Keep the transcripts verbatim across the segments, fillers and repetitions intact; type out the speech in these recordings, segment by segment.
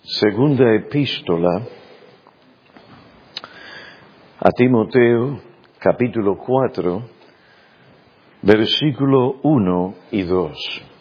Segunda epístola a Timoteo, capítulo cuatro, versículo uno y dos.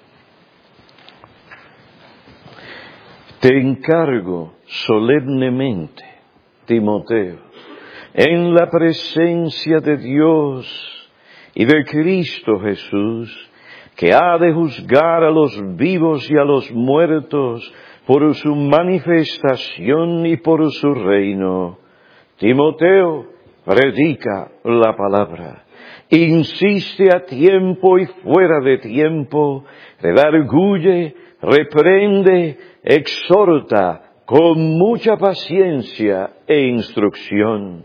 Te encargo solemnemente, Timoteo, en la presencia de Dios y de Cristo Jesús, que ha de juzgar a los vivos y a los muertos por su manifestación y por su reino. Timoteo, predica la palabra, insiste a tiempo y fuera de tiempo, redarguye, reprende, exhorta con mucha paciencia e instrucción.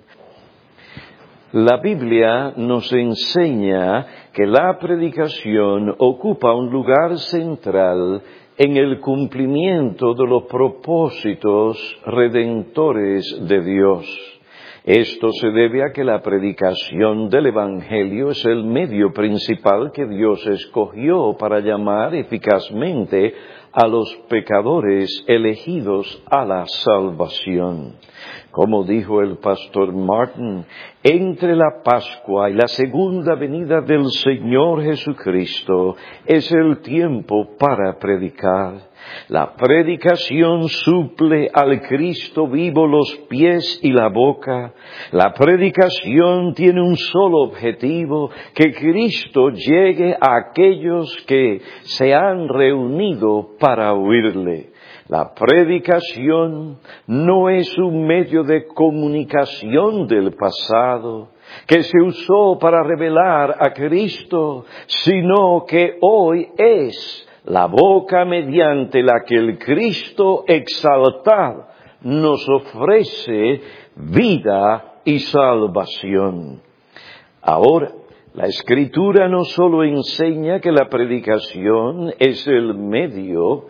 La Biblia nos enseña que la predicación ocupa un lugar central en el cumplimiento de los propósitos redentores de Dios. Esto se debe a que la predicación del Evangelio es el medio principal que Dios escogió para llamar eficazmente a los pecadores elegidos a la salvación. Como dijo el pastor Martin, entre la Pascua y la segunda venida del Señor Jesucristo es el tiempo para predicar. La predicación suple al Cristo vivo los pies y la boca. La predicación tiene un solo objetivo, que Cristo llegue a aquellos que se han reunido para oírle. La predicación no es un medio de comunicación del pasado que se usó para revelar a Cristo, sino que hoy es la boca mediante la que el Cristo exaltado nos ofrece vida y salvación. Ahora, la Escritura no solo enseña que la predicación es el medio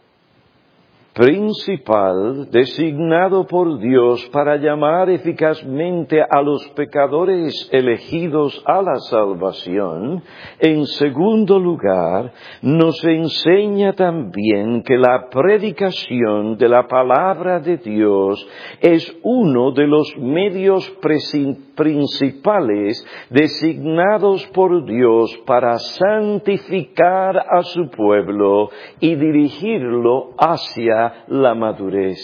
principal designado por Dios para llamar eficazmente a los pecadores elegidos a la salvación. En segundo lugar, nos enseña también que la predicación de la palabra de Dios es uno de los medios principales designados por Dios para santificar a su pueblo y dirigirlo hacia la madurez.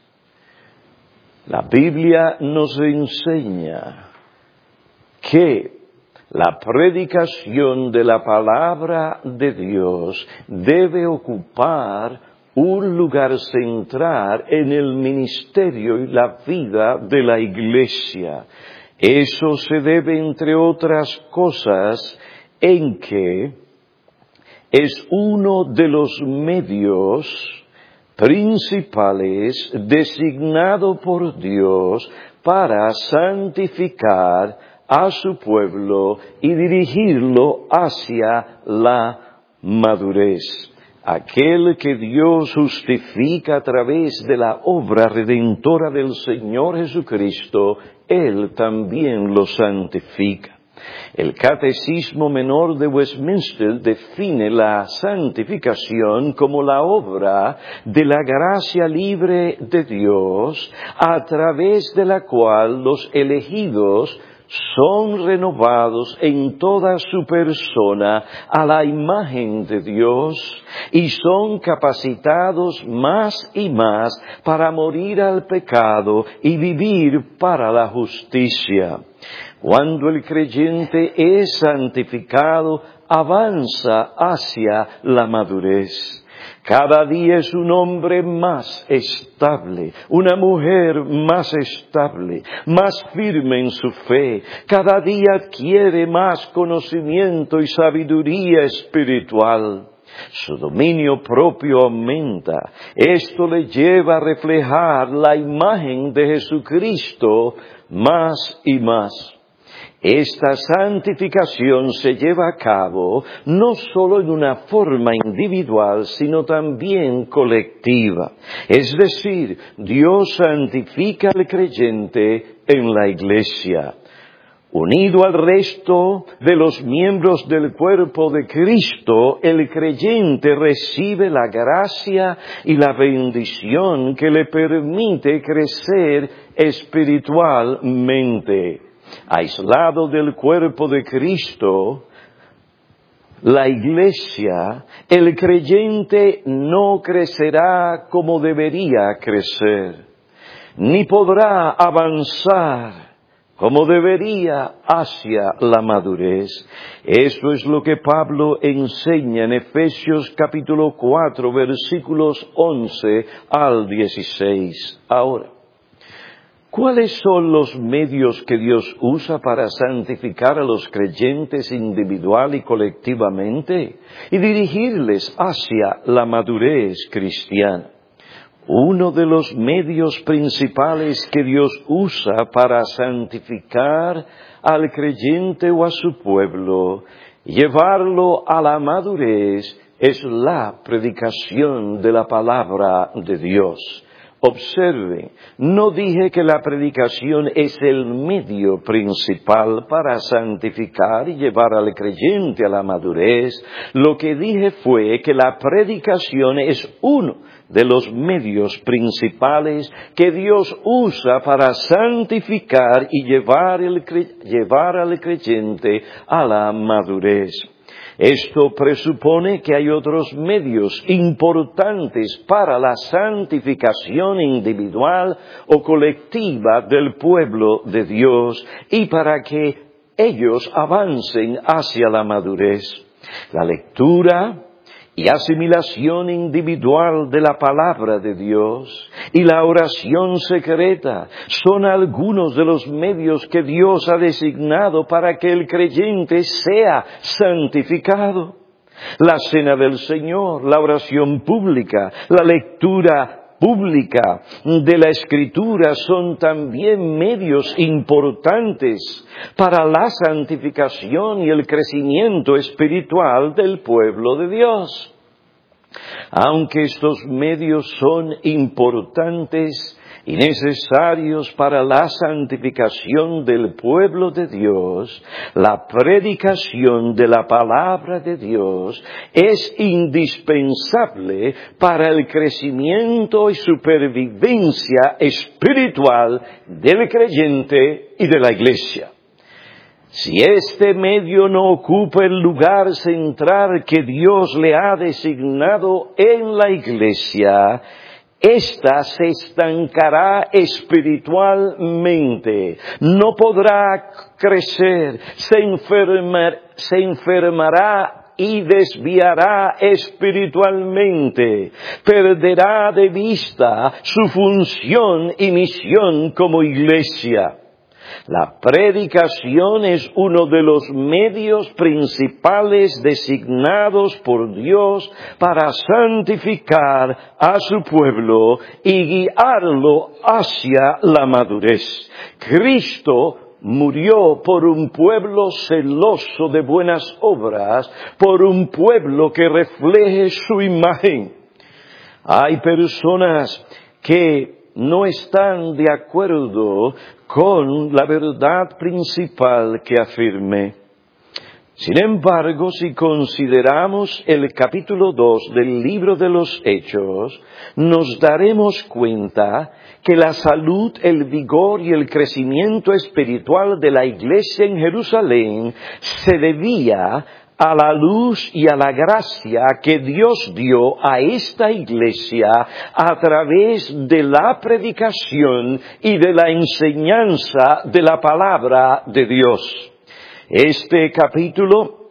La Biblia nos enseña que la predicación de la palabra de Dios debe ocupar un lugar central en el ministerio y la vida de la Iglesia. Eso se debe, entre otras cosas, en que es uno de los medios principales designado por Dios para santificar a su pueblo y dirigirlo hacia la madurez. Aquel que Dios justifica a través de la obra redentora del Señor Jesucristo, Él también lo santifica. El Catecismo Menor de Westminster define la santificación como la obra de la gracia libre de Dios, a través de la cual los elegidos son renovados en toda su persona a la imagen de Dios y son capacitados más y más para morir al pecado y vivir para la justicia. Cuando el creyente es santificado, avanza hacia la madurez. Cada día es un hombre más estable, una mujer más estable, más firme en su fe. Cada día adquiere más conocimiento y sabiduría espiritual. Su dominio propio aumenta. Esto le lleva a reflejar la imagen de Jesucristo más y más. Esta santificación se lleva a cabo no solo en una forma individual, sino también colectiva. Es decir, Dios santifica al creyente en la iglesia. Unido al resto de los miembros del cuerpo de Cristo, el creyente recibe la gracia y la bendición que le permite crecer espiritualmente. Aislado del cuerpo de Cristo, la iglesia, el creyente no crecerá como debería crecer, ni podrá avanzar como debería hacia la madurez. Eso es lo que Pablo enseña en Efesios capítulo cuatro, versículos once al dieciséis. Ahora, ¿cuáles son los medios que Dios usa para santificar a los creyentes individual y colectivamente y dirigirles hacia la madurez cristiana? Uno de los medios principales que Dios usa para santificar al creyente o a su pueblo, llevarlo a la madurez, es la predicación de la palabra de Dios. Observe, no dije que la predicación es el medio principal para santificar y llevar al creyente a la madurez. Lo que dije fue que la predicación es uno de los medios principales que Dios usa para santificar y llevar, el, llevar al creyente a la madurez. Esto presupone que hay otros medios importantes para la santificación individual o colectiva del pueblo de Dios y para que ellos avancen hacia la madurez. La lectura y asimilación individual de la palabra de Dios y la oración secreta son algunos de los medios que Dios ha designado para que el creyente sea santificado. La cena del Señor, la oración pública, la lectura pública de la Escritura son también medios importantes para la santificación y el crecimiento espiritual del pueblo de Dios. Aunque estos medios son importantes y necesarios para la santificación del pueblo de Dios, la predicación de la palabra de Dios es indispensable para el crecimiento y supervivencia espiritual del creyente y de la iglesia. Si este medio no ocupa el lugar central que Dios le ha designado en la iglesia, ésta se estancará espiritualmente, no podrá crecer, se enfermar, se enfermará y desviará espiritualmente, perderá de vista su función y misión como iglesia. La predicación es uno de los medios principales designados por Dios para santificar a su pueblo y guiarlo hacia la madurez. Cristo murió por un pueblo celoso de buenas obras, por un pueblo que refleje su imagen. Hay personas que no están de acuerdo con la verdad principal que afirmé. Sin embargo, si consideramos el capítulo dos del libro de los Hechos, nos daremos cuenta que la salud, el vigor y el crecimiento espiritual de la iglesia en Jerusalén se debía a la luz y a la gracia que Dios dio a esta iglesia a través de la predicación y de la enseñanza de la palabra de Dios. Este capítulo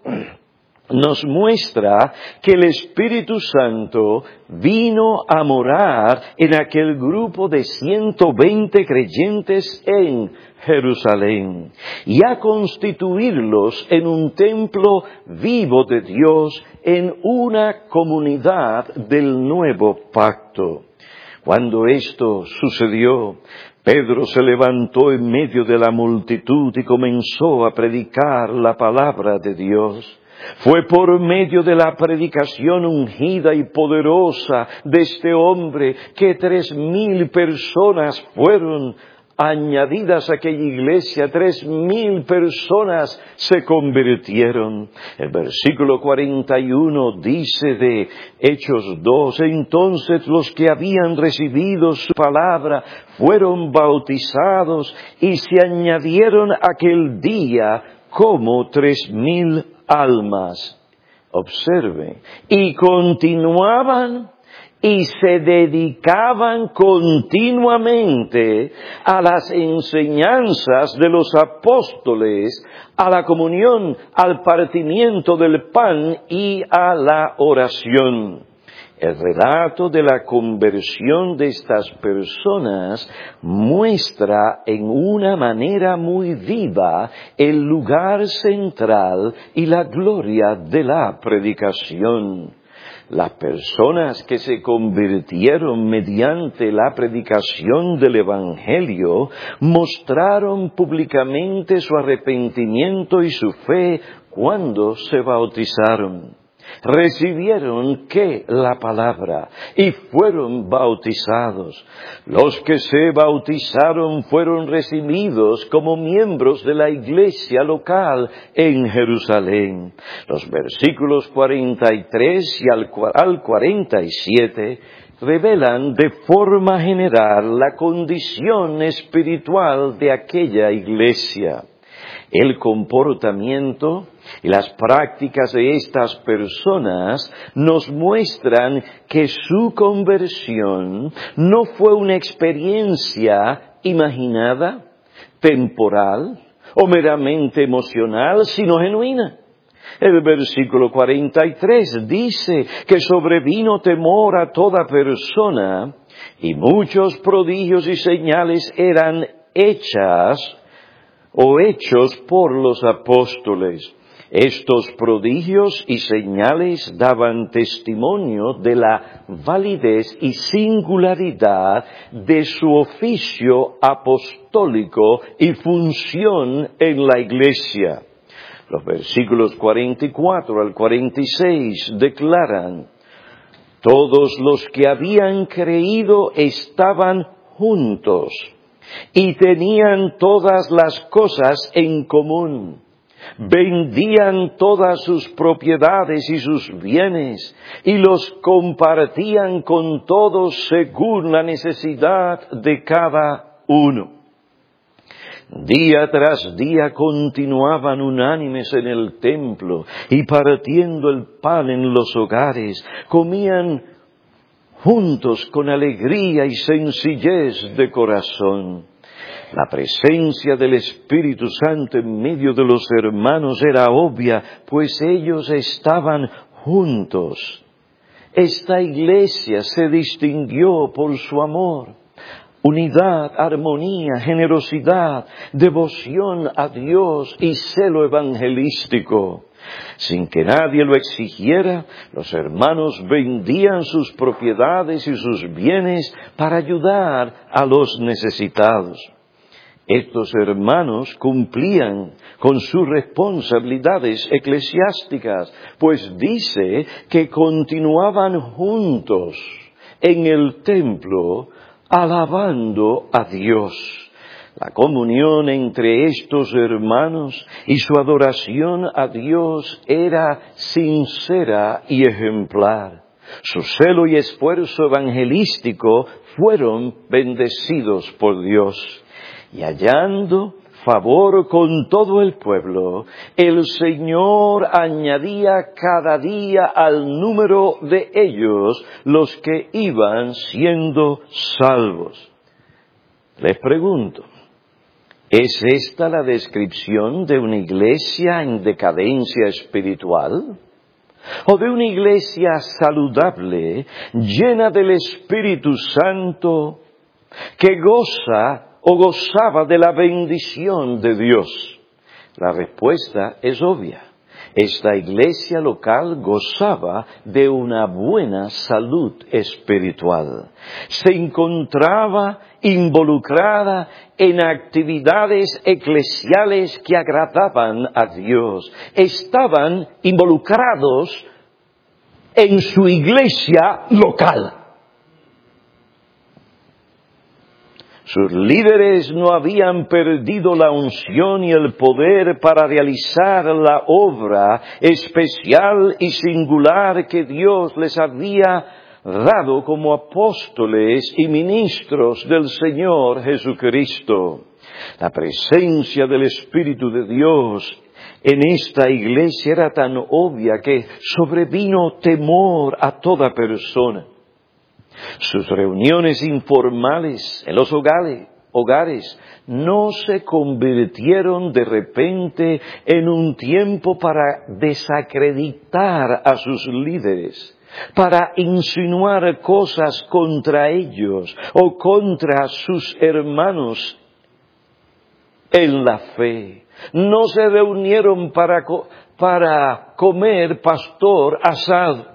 nos muestra que el Espíritu Santo vino a morar en aquel grupo de ciento veinte creyentes en Jerusalén y a constituirlos en un templo vivo de Dios, en una comunidad del nuevo pacto. Cuando esto sucedió, Pedro se levantó en medio de la multitud y comenzó a predicar la palabra de Dios. Fue por medio de la predicación ungida y poderosa de este hombre que tres mil personas fueron añadidas a aquella iglesia, tres mil personas se convirtieron. El versículo cuarenta y uno dice de Hechos dos, entonces los que habían recibido su palabra fueron bautizados y se añadieron aquel día como tres mil almas. Observe, y continuaban y se dedicaban continuamente a las enseñanzas de los apóstoles, a la comunión, al partimiento del pan y a la oración. El relato de la conversión de estas personas muestra en una manera muy viva el lugar central y la gloria de la predicación. Las personas que se convirtieron mediante la predicación del Evangelio mostraron públicamente su arrepentimiento y su fe cuando se bautizaron. Recibieron ¿qué? La palabra y fueron bautizados. Los que se bautizaron fueron recibidos como miembros de la iglesia local en Jerusalén. Los versículos cuarenta y tres y al cuarenta y siete revelan de forma general la condición espiritual de aquella iglesia. El comportamiento y las prácticas de estas personas nos muestran que su conversión no fue una experiencia imaginada, temporal o meramente emocional, sino genuina. El versículo cuarenta y tres dice que sobrevino temor a toda persona y muchos prodigios y señales eran hechas o hechos por los apóstoles. Estos prodigios y señales daban testimonio de la validez y singularidad de su oficio apostólico y función en la iglesia. Los versículos cuarenta y cuatro al cuarenta y seis declaran: todos los que habían creído estaban juntos y tenían todas las cosas en común. Vendían todas sus propiedades y sus bienes y los compartían con todos según la necesidad de cada uno. Día tras día continuaban unánimes en el templo y partiendo el pan en los hogares, comían juntos con alegría y sencillez de corazón. La presencia del Espíritu Santo en medio de los hermanos era obvia, pues ellos estaban juntos. Esta iglesia se distinguió por su amor, unidad, armonía, generosidad, devoción a Dios y celo evangelístico. Sin que nadie lo exigiera, los hermanos vendían sus propiedades y sus bienes para ayudar a los necesitados. Estos hermanos cumplían con sus responsabilidades eclesiásticas, pues dice que continuaban juntos en el templo alabando a Dios. La comunión entre estos hermanos y su adoración a Dios era sincera y ejemplar. Su celo y esfuerzo evangelístico fueron bendecidos por Dios. Y hallando favor con todo el pueblo, el Señor añadía cada día al número de ellos los que iban siendo salvos. Les pregunto, ¿es esta la descripción de una iglesia en decadencia espiritual? ¿O de una iglesia saludable, llena del Espíritu Santo, que goza o gozaba de la bendición de Dios? La respuesta es obvia. Esta iglesia local gozaba de una buena salud espiritual. Se encontraba involucrada en actividades eclesiales que agradaban a Dios. Estaban involucrados en su iglesia local. Sus líderes no habían perdido la unción y el poder para realizar la obra especial y singular que Dios les había dado como apóstoles y ministros del Señor Jesucristo. La presencia del Espíritu de Dios en esta iglesia era tan obvia que sobrevino temor a toda persona. Sus reuniones informales en los hogares, hogares no se convirtieron de repente en un tiempo para desacreditar a sus líderes, para insinuar cosas contra ellos o contra sus hermanos en la fe. No se reunieron para, para comer pastor asado.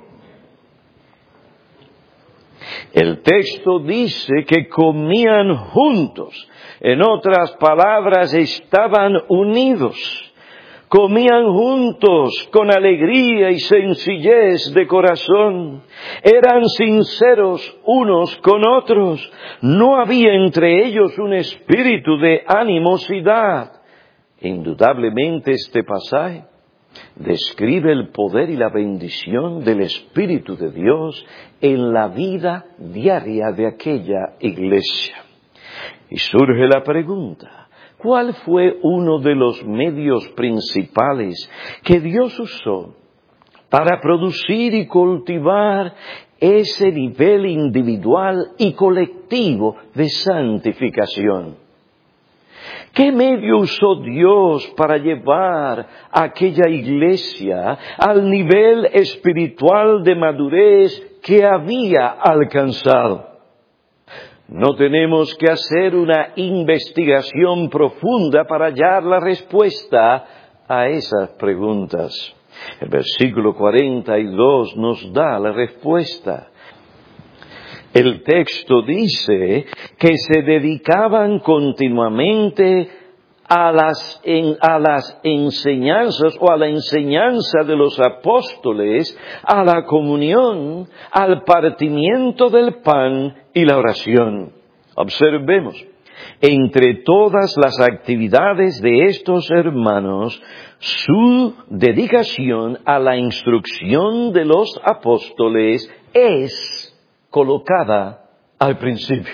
El texto dice que comían juntos. En otras palabras, estaban unidos. Comían juntos con alegría y sencillez de corazón. Eran sinceros unos con otros. No había entre ellos un espíritu de animosidad. Indudablemente este pasaje describe el poder y la bendición del Espíritu de Dios en la vida diaria de aquella iglesia. Y surge la pregunta, ¿cuál fue uno de los medios principales que Dios usó para producir y cultivar ese nivel individual y colectivo de santificación? ¿Qué medio usó Dios para llevar a aquella iglesia al nivel espiritual de madurez que había alcanzado? No tenemos que hacer una investigación profunda para hallar la respuesta a esas preguntas. El versículo cuarenta y dos nos da la respuesta. El texto dice que se dedicaban continuamente a las, en, a las enseñanzas o a la enseñanza de los apóstoles, a la comunión, al partimiento del pan y la oración. Observemos, entre todas las actividades de estos hermanos, su dedicación a la instrucción de los apóstoles es colocada al principio.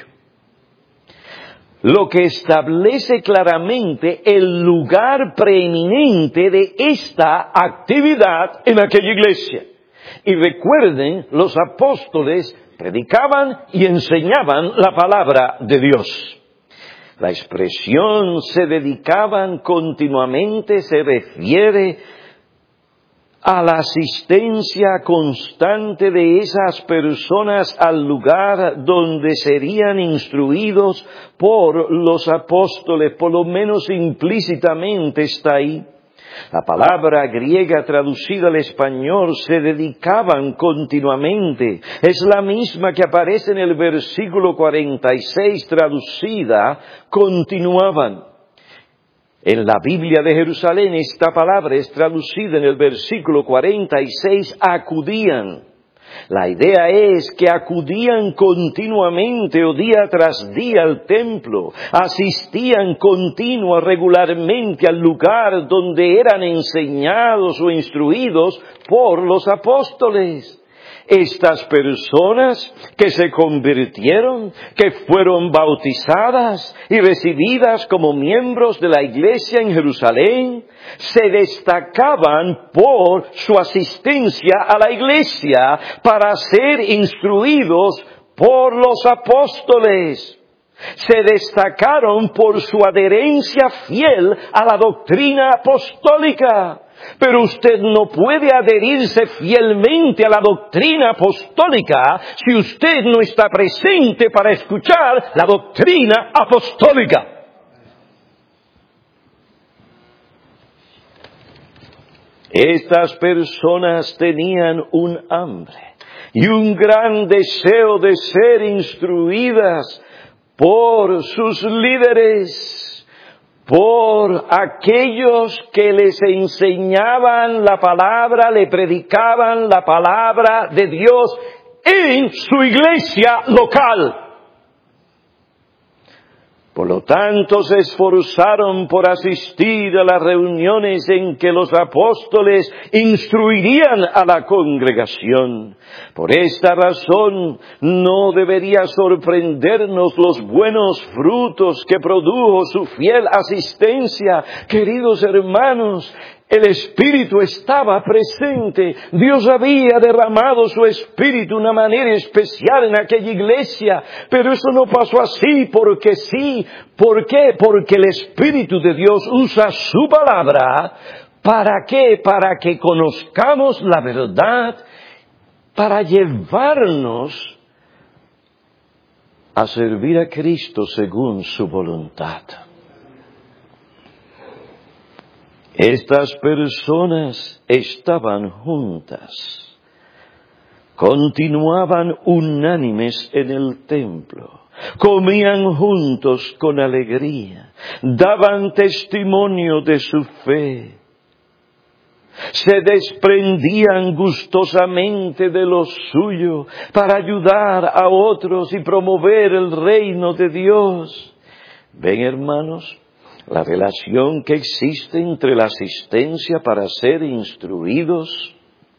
Lo que establece claramente el lugar preeminente de esta actividad en aquella iglesia. Y recuerden, los apóstoles predicaban y enseñaban la palabra de Dios. La expresión se dedicaban continuamente se refiere a la asistencia constante de esas personas al lugar donde serían instruidos por los apóstoles, por lo menos implícitamente está ahí. La palabra griega traducida al español, se dedicaban continuamente. Es la misma que aparece en el versículo cuarenta y seis, traducida, continuaban. En la Biblia de Jerusalén esta palabra es traducida en el versículo cuarenta y seis, acudían. La idea es que acudían continuamente o día tras día al templo, asistían continua, regularmente al lugar donde eran enseñados o instruidos por los apóstoles. Estas personas que se convirtieron, que fueron bautizadas y recibidas como miembros de la iglesia en Jerusalén, se destacaban por su asistencia a la iglesia para ser instruidos por los apóstoles. Se destacaron por su adherencia fiel a la doctrina apostólica. Pero usted no puede adherirse fielmente a la doctrina apostólica si usted no está presente para escuchar la doctrina apostólica. Estas personas tenían un hambre y un gran deseo de ser instruidas por sus líderes, por aquellos que les enseñaban la palabra, le predicaban la palabra de Dios en su iglesia local. Por lo tanto, se esforzaron por asistir a las reuniones en que los apóstoles instruirían a la congregación. Por esta razón, no debería sorprendernos los buenos frutos que produjo su fiel asistencia. Queridos hermanos, el Espíritu estaba presente. Dios había derramado su Espíritu de una manera especial en aquella iglesia. Pero eso no pasó así porque sí. ¿Por qué? Porque el Espíritu de Dios usa su palabra. ¿Para qué? Para que conozcamos la verdad, para llevarnos a servir a Cristo según su voluntad. Estas personas estaban juntas, continuaban unánimes en el templo, comían juntos con alegría, daban testimonio de su fe, se desprendían gustosamente de lo suyo para ayudar a otros y promover el reino de Dios. ¿Ven, hermanos? La relación que existe entre la asistencia para ser instruidos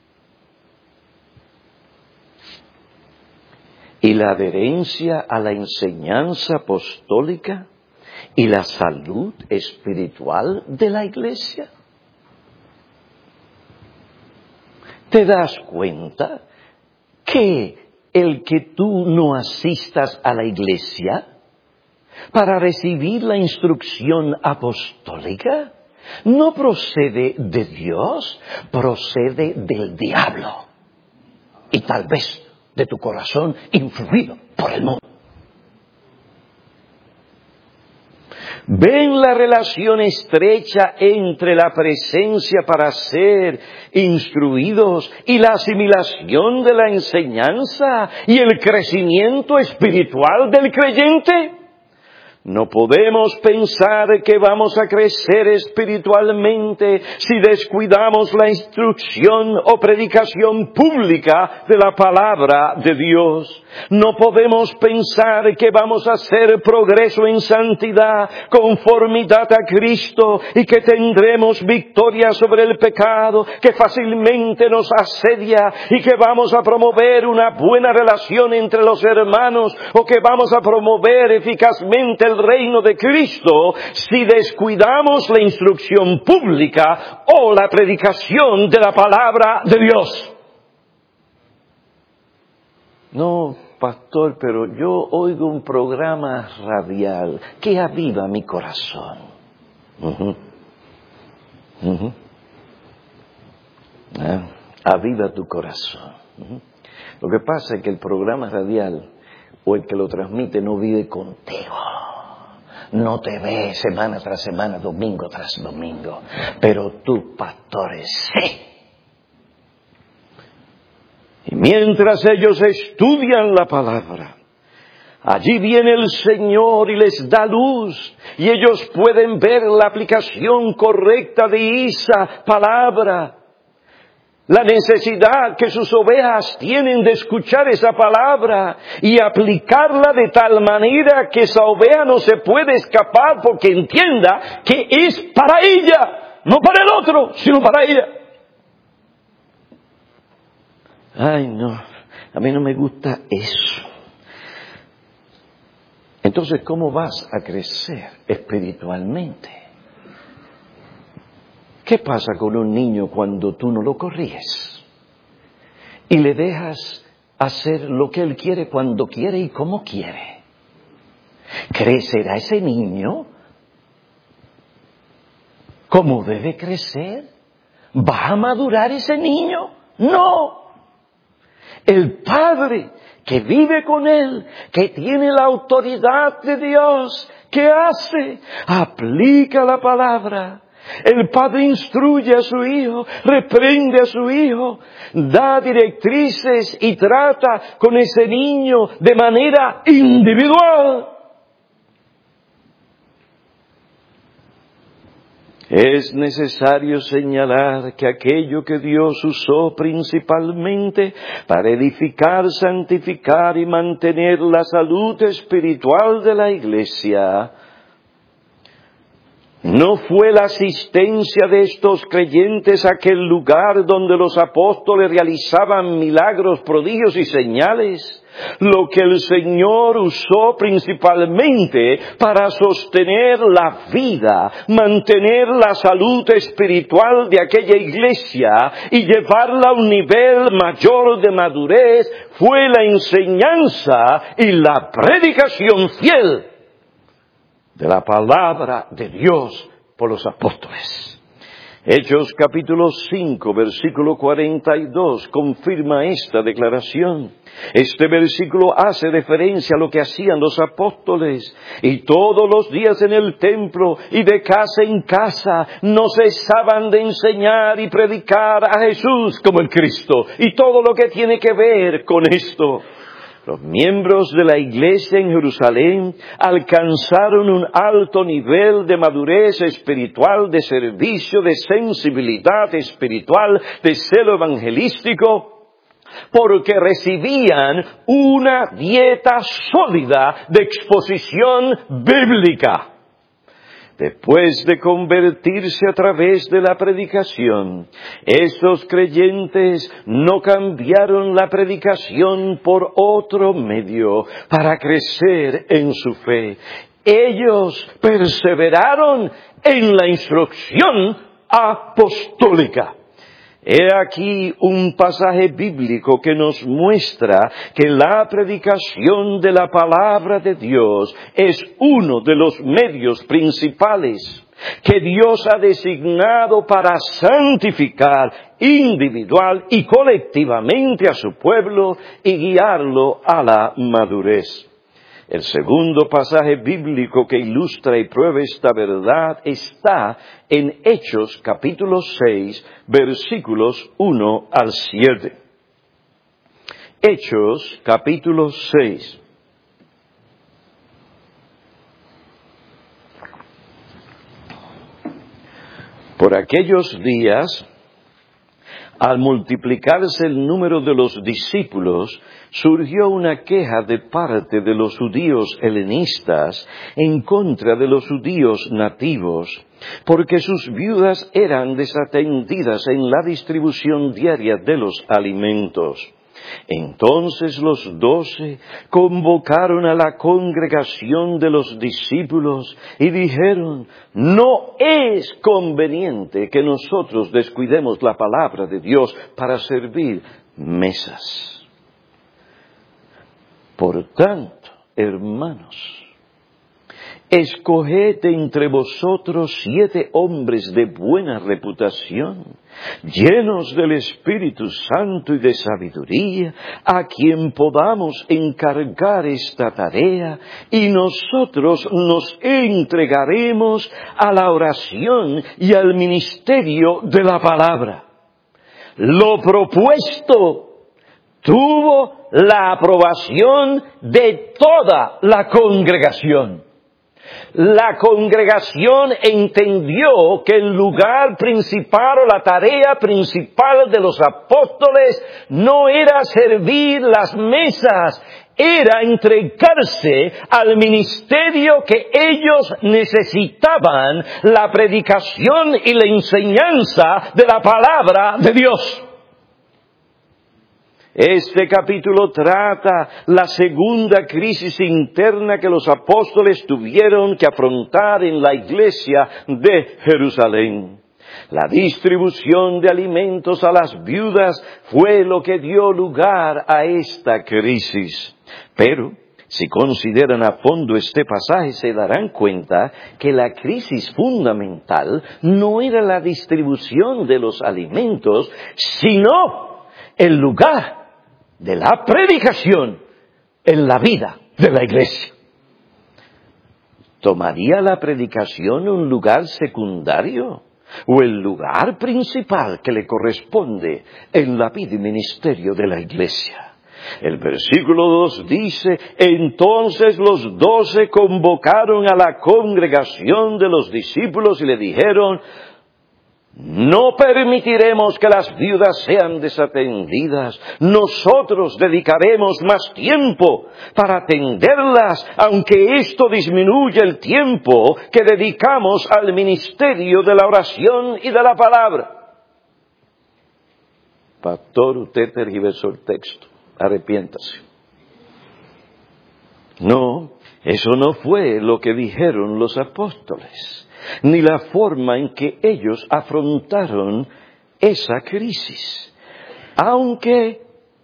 y la adherencia a la enseñanza apostólica y la salud espiritual de la iglesia. ¿Te das cuenta que el que tú no asistas a la iglesia para recibir la instrucción apostólica no procede de Dios, procede del diablo y tal vez de tu corazón influido por el mundo? ¿Ven la relación estrecha entre la presencia para ser instruidos y la asimilación de la enseñanza y el crecimiento espiritual del creyente? No podemos pensar que vamos a crecer espiritualmente si descuidamos la instrucción o predicación pública de la palabra de Dios. No podemos pensar que vamos a hacer progreso en santidad, conformidad a Cristo y que tendremos victoria sobre el pecado que fácilmente nos asedia y que vamos a promover una buena relación entre los hermanos o que vamos a promover eficazmente el reino de Cristo si descuidamos la instrucción pública o la predicación de la palabra de Dios. No, pastor, pero yo oigo un programa radial que aviva mi corazón. Uh-huh. Uh-huh. Ah, aviva tu corazón. Uh-huh. Lo que pasa es que el programa radial o el que lo transmite no vive contigo. No te ve semana tras semana, domingo tras domingo. Pero tú, pastores, sí. Y mientras ellos estudian la palabra, allí viene el Señor y les da luz. Y ellos pueden ver la aplicación correcta de esa palabra. La necesidad que sus ovejas tienen de escuchar esa palabra y aplicarla de tal manera que esa oveja no se puede escapar porque entienda que es para ella, no para el otro, sino para ella. Ay, no, a mí no me gusta eso. Entonces, ¿cómo vas a crecer espiritualmente? ¿Qué pasa con un niño cuando tú no lo corriges? Y le dejas hacer lo que él quiere, cuando quiere y como quiere. ¿Crecerá ese niño como debe crecer? ¿Va a madurar ese niño? No. El padre que vive con él, que tiene la autoridad de Dios, ¿qué hace? Aplica la palabra. El padre instruye a su hijo, reprende a su hijo, da directrices y trata con ese niño de manera individual. Es necesario señalar que aquello que Dios usó principalmente para edificar, santificar y mantener la salud espiritual de la iglesia ¿No fue la asistencia de estos creyentes a aquel lugar donde los apóstoles realizaban milagros, prodigios y señales lo que el Señor usó principalmente para sostener la vida, mantener la salud espiritual de aquella iglesia y llevarla a un nivel mayor de madurez? Fue la enseñanza y la predicación fiel de la palabra de Dios por los apóstoles. Hechos capítulo cinco, versículo cuarenta y dos, confirma esta declaración. Este versículo hace referencia a lo que hacían los apóstoles, y todos los días en el templo y de casa en casa no cesaban de enseñar y predicar a Jesús como el Cristo, y todo lo que tiene que ver con esto. Los miembros de la iglesia en Jerusalén alcanzaron un alto nivel de madurez espiritual, de servicio, de sensibilidad espiritual, de celo evangelístico, porque recibían una dieta sólida de exposición bíblica. Después de convertirse a través de la predicación, esos creyentes no cambiaron la predicación por otro medio para crecer en su fe. Ellos perseveraron en la instrucción apostólica. He aquí un pasaje bíblico que nos muestra que la predicación de la palabra de Dios es uno de los medios principales que Dios ha designado para santificar individual y colectivamente a su pueblo y guiarlo a la madurez. El segundo pasaje bíblico que ilustra y prueba esta verdad está en Hechos capítulo seis, versículos uno al siete. Hechos capítulo seis. Por aquellos días, al multiplicarse el número de los discípulos, surgió una queja de parte de los judíos helenistas en contra de los judíos nativos, porque sus viudas eran desatendidas en la distribución diaria de los alimentos. Entonces los doce convocaron a la congregación de los discípulos y dijeron: no es conveniente que nosotros descuidemos la palabra de Dios para servir mesas. Por tanto, hermanos, escoged entre vosotros siete hombres de buena reputación, llenos del Espíritu Santo y de sabiduría, a quien podamos encargar esta tarea, y nosotros nos entregaremos a la oración y al ministerio de la palabra. Lo propuesto tuvo la aprobación de toda la congregación. La congregación entendió que el lugar principal o la tarea principal de los apóstoles no era servir las mesas, era entregarse al ministerio que ellos necesitaban, la predicación y la enseñanza de la palabra de Dios. Este capítulo trata la segunda crisis interna que los apóstoles tuvieron que afrontar en la iglesia de Jerusalén. La distribución de alimentos a las viudas fue lo que dio lugar a esta crisis. Pero, si consideran a fondo este pasaje, se darán cuenta que la crisis fundamental no era la distribución de los alimentos, sino el lugar de la predicación en la vida de la iglesia. ¿Tomaría la predicación un lugar secundario o el lugar principal que le corresponde en la vida y ministerio de la iglesia? El versículo dos dice: entonces los doce convocaron a la congregación de los discípulos y le dijeron: No permitiremos que las viudas sean desatendidas. Nosotros dedicaremos más tiempo para atenderlas, aunque esto disminuya el tiempo que dedicamos al ministerio de la oración y de la palabra. Pastor, usted tergiversó el texto. Arrepiéntase. No, eso no fue lo que dijeron los apóstoles, ni la forma en que ellos afrontaron esa crisis. Aunque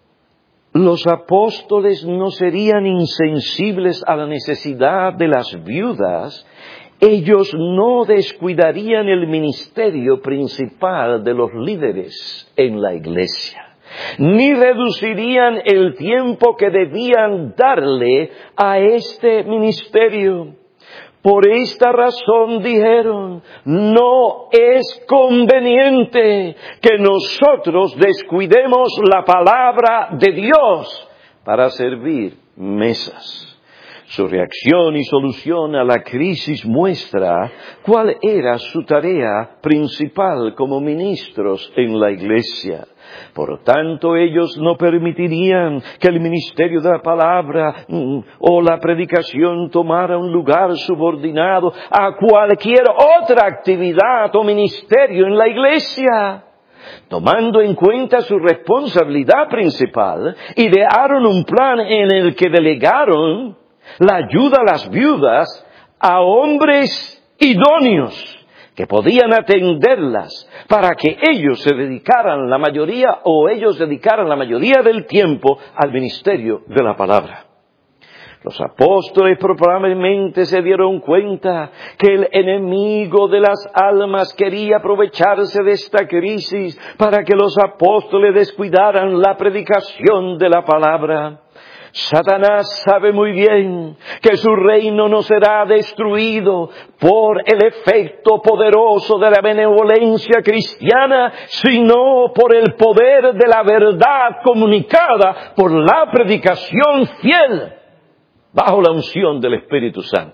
los apóstoles no serían insensibles a la necesidad de las viudas, ellos no descuidarían el ministerio principal de los líderes en la iglesia, ni reducirían el tiempo que debían darle a este ministerio. Por esta razón dijeron, no es conveniente que nosotros descuidemos la palabra de Dios para servir mesas. Su reacción y solución a la crisis muestra cuál era su tarea principal como ministros en la iglesia. Por tanto, ellos no permitirían que el ministerio de la palabra mm, o la predicación tomara un lugar subordinado a cualquier otra actividad o ministerio en la iglesia. Tomando en cuenta su responsabilidad principal, idearon un plan en el que delegaron la ayuda a las viudas a hombres idóneos que podían atenderlas para que ellos se dedicaran la mayoría o ellos dedicaran la mayoría del tiempo al ministerio de la palabra. Los apóstoles probablemente se dieron cuenta que el enemigo de las almas quería aprovecharse de esta crisis para que los apóstoles descuidaran la predicación de la palabra. Satanás sabe muy bien que su reino no será destruido por el efecto poderoso de la benevolencia cristiana, sino por el poder de la verdad comunicada por la predicación fiel bajo la unción del Espíritu Santo.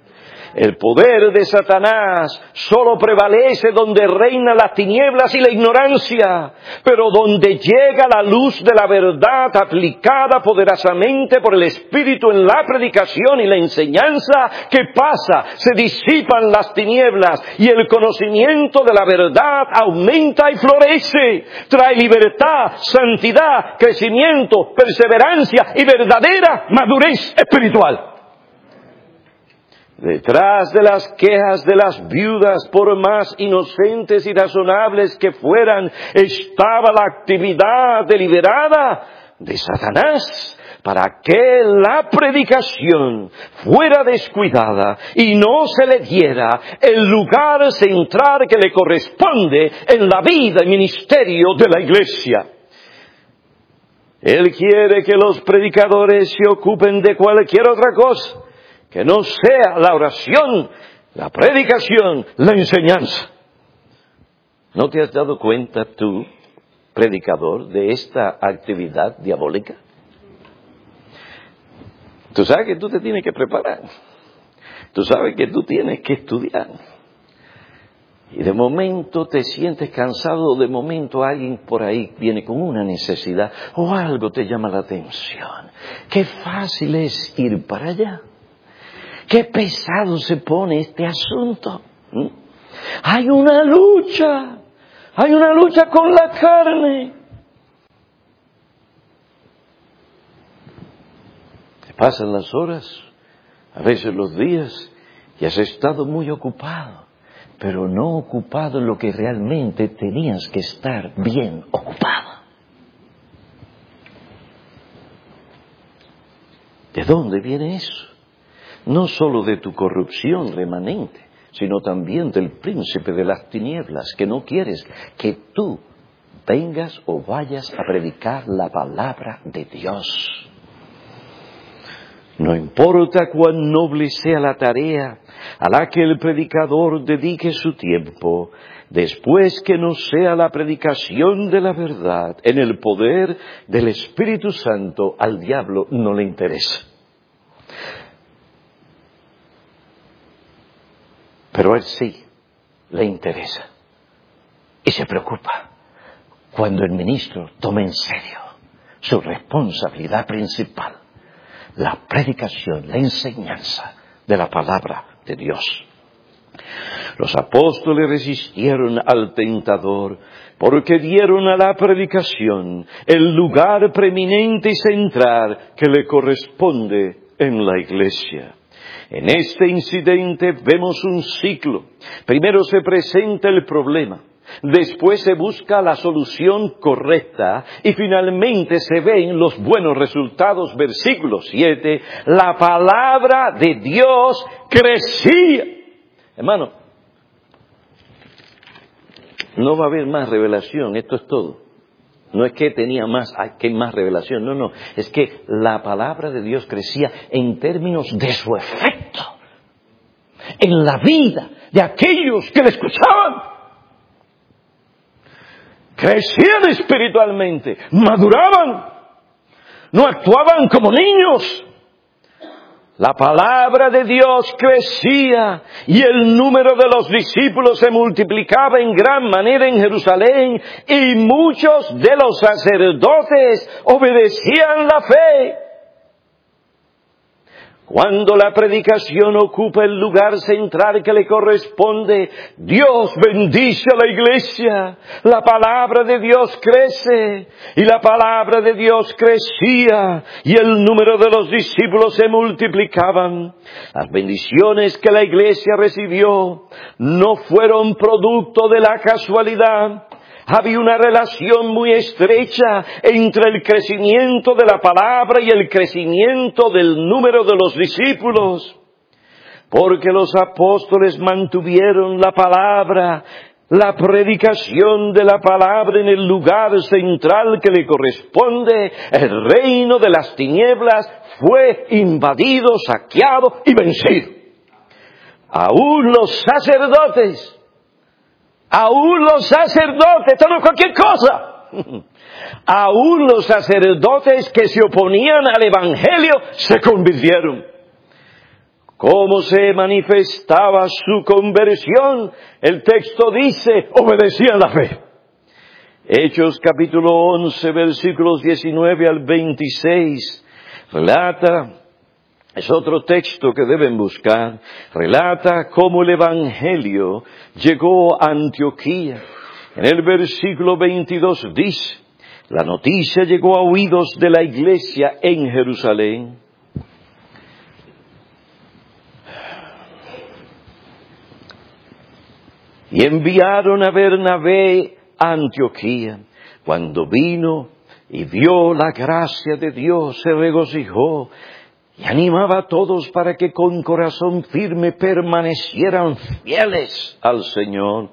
El poder de Satanás solo prevalece donde reina las tinieblas y la ignorancia, pero donde llega la luz de la verdad aplicada poderosamente por el Espíritu en la predicación y la enseñanza, ¿qué pasa? Se disipan las tinieblas y el conocimiento de la verdad aumenta y florece, trae libertad, santidad, crecimiento, perseverancia y verdadera madurez espiritual. Detrás de las quejas de las viudas, por más inocentes y razonables que fueran, estaba la actividad deliberada de Satanás para que la predicación fuera descuidada y no se le diera el lugar central que le corresponde en la vida y ministerio de la iglesia. Él quiere que los predicadores se ocupen de cualquier otra cosa que no sea la oración, la predicación, la enseñanza. ¿No te has dado cuenta tú, predicador, de esta actividad diabólica? Tú sabes que tú te tienes que preparar. Tú sabes que tú tienes que estudiar. Y de momento te sientes cansado, de momento alguien por ahí viene con una necesidad o algo te llama la atención. Qué fácil es ir para allá. Qué pesado se pone este asunto. ¿Mm? Hay una lucha, hay una lucha con la carne. Te pasan las horas, a veces los días, y has estado muy ocupado, pero no ocupado en lo que realmente tenías que estar bien ocupado. ¿De dónde viene eso? No solo de tu corrupción remanente, sino también del príncipe de las tinieblas, que no quieres que tú vengas o vayas a predicar la palabra de Dios. No importa cuán noble sea la tarea a la que el predicador dedique su tiempo, después que no sea la predicación de la verdad en el poder del Espíritu Santo, al diablo no le interesa. Pero a él sí le interesa. y se preocupa cuando el ministro toma en serio su responsabilidad principal, la predicación, la enseñanza de la palabra de Dios. Los apóstoles resistieron al tentador porque dieron a la predicación el lugar preeminente y central que le corresponde en la iglesia. En este incidente vemos un ciclo. Primero se presenta el problema, después se busca la solución correcta y finalmente se ven los buenos resultados. Versículo siete, la palabra de Dios crecía. Hermano, no va a haber más revelación, esto es todo. No es que tenía más, hay que más revelación, no, no. Es que la palabra de Dios crecía en términos de su efecto en la vida de aquellos que la escuchaban. Crecían espiritualmente, maduraban, no actuaban como niños. La palabra de Dios crecía y el número de los discípulos se multiplicaba en gran manera en Jerusalén y muchos de los sacerdotes obedecían la fe. Cuando la predicación ocupa el lugar central que le corresponde, Dios bendice a la iglesia. La palabra de Dios crece y la palabra de Dios crecía y el número de los discípulos se multiplicaban. Las bendiciones que la iglesia recibió no fueron producto de la casualidad. Había una relación muy estrecha entre el crecimiento de la palabra y el crecimiento del número de los discípulos, porque los apóstoles mantuvieron la palabra, la predicación de la palabra en el lugar central que le corresponde. El reino de las tinieblas fue invadido, saqueado y vencido. Aún los sacerdotes Aún los sacerdotes, esto no es cualquier cosa. Aún los sacerdotes que se oponían al evangelio se convirtieron. ¿Cómo se manifestaba su conversión? El texto dice, obedecían la fe. Hechos capítulo once, versículos diecinueve al veintiséis, relata, es otro texto que deben buscar, relata cómo el evangelio llegó a Antioquía. En el versículo veintidós dice, la noticia llegó a oídos de la iglesia en Jerusalén. Y enviaron a Bernabé a Antioquía. Cuando vino y vio la gracia de Dios, se regocijó y animaba a todos para que con corazón firme permanecieran fieles al Señor.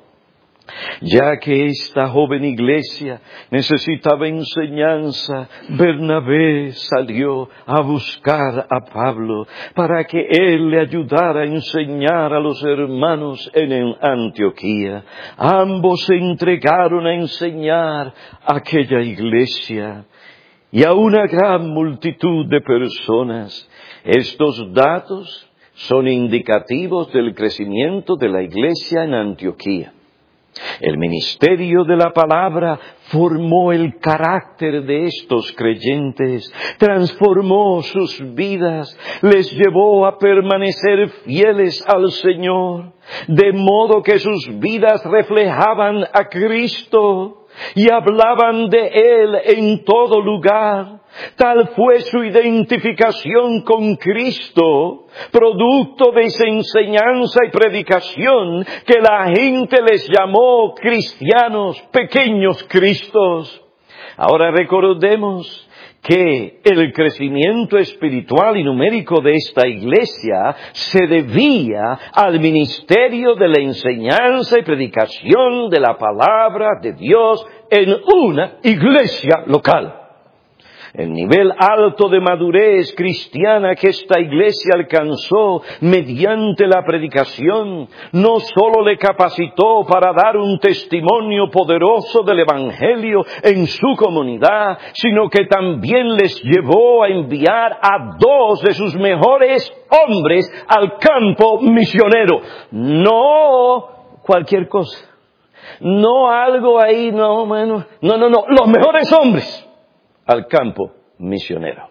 Ya que esta joven iglesia necesitaba enseñanza, Bernabé salió a buscar a Pablo para que él le ayudara a enseñar a los hermanos en Antioquía. Ambos se entregaron a enseñar a aquella iglesia y a una gran multitud de personas. Estos datos son indicativos del crecimiento de la iglesia en Antioquía. El ministerio de la palabra formó el carácter de estos creyentes, transformó sus vidas, les llevó a permanecer fieles al Señor, de modo que sus vidas reflejaban a Cristo y hablaban de Él en todo lugar. Tal fue su identificación con Cristo, producto de esa enseñanza y predicación, que la gente les llamó cristianos, pequeños Cristos. Ahora recordemos que el crecimiento espiritual y numérico de esta iglesia se debía al ministerio de la enseñanza y predicación de la palabra de Dios en una iglesia local. El nivel alto de madurez cristiana que esta iglesia alcanzó mediante la predicación no solo le capacitó para dar un testimonio poderoso del evangelio en su comunidad, sino que también les llevó a enviar a dos de sus mejores hombres al campo misionero. No cualquier cosa. no algo ahí, no, bueno, no, no, no, los mejores hombres al campo misionero.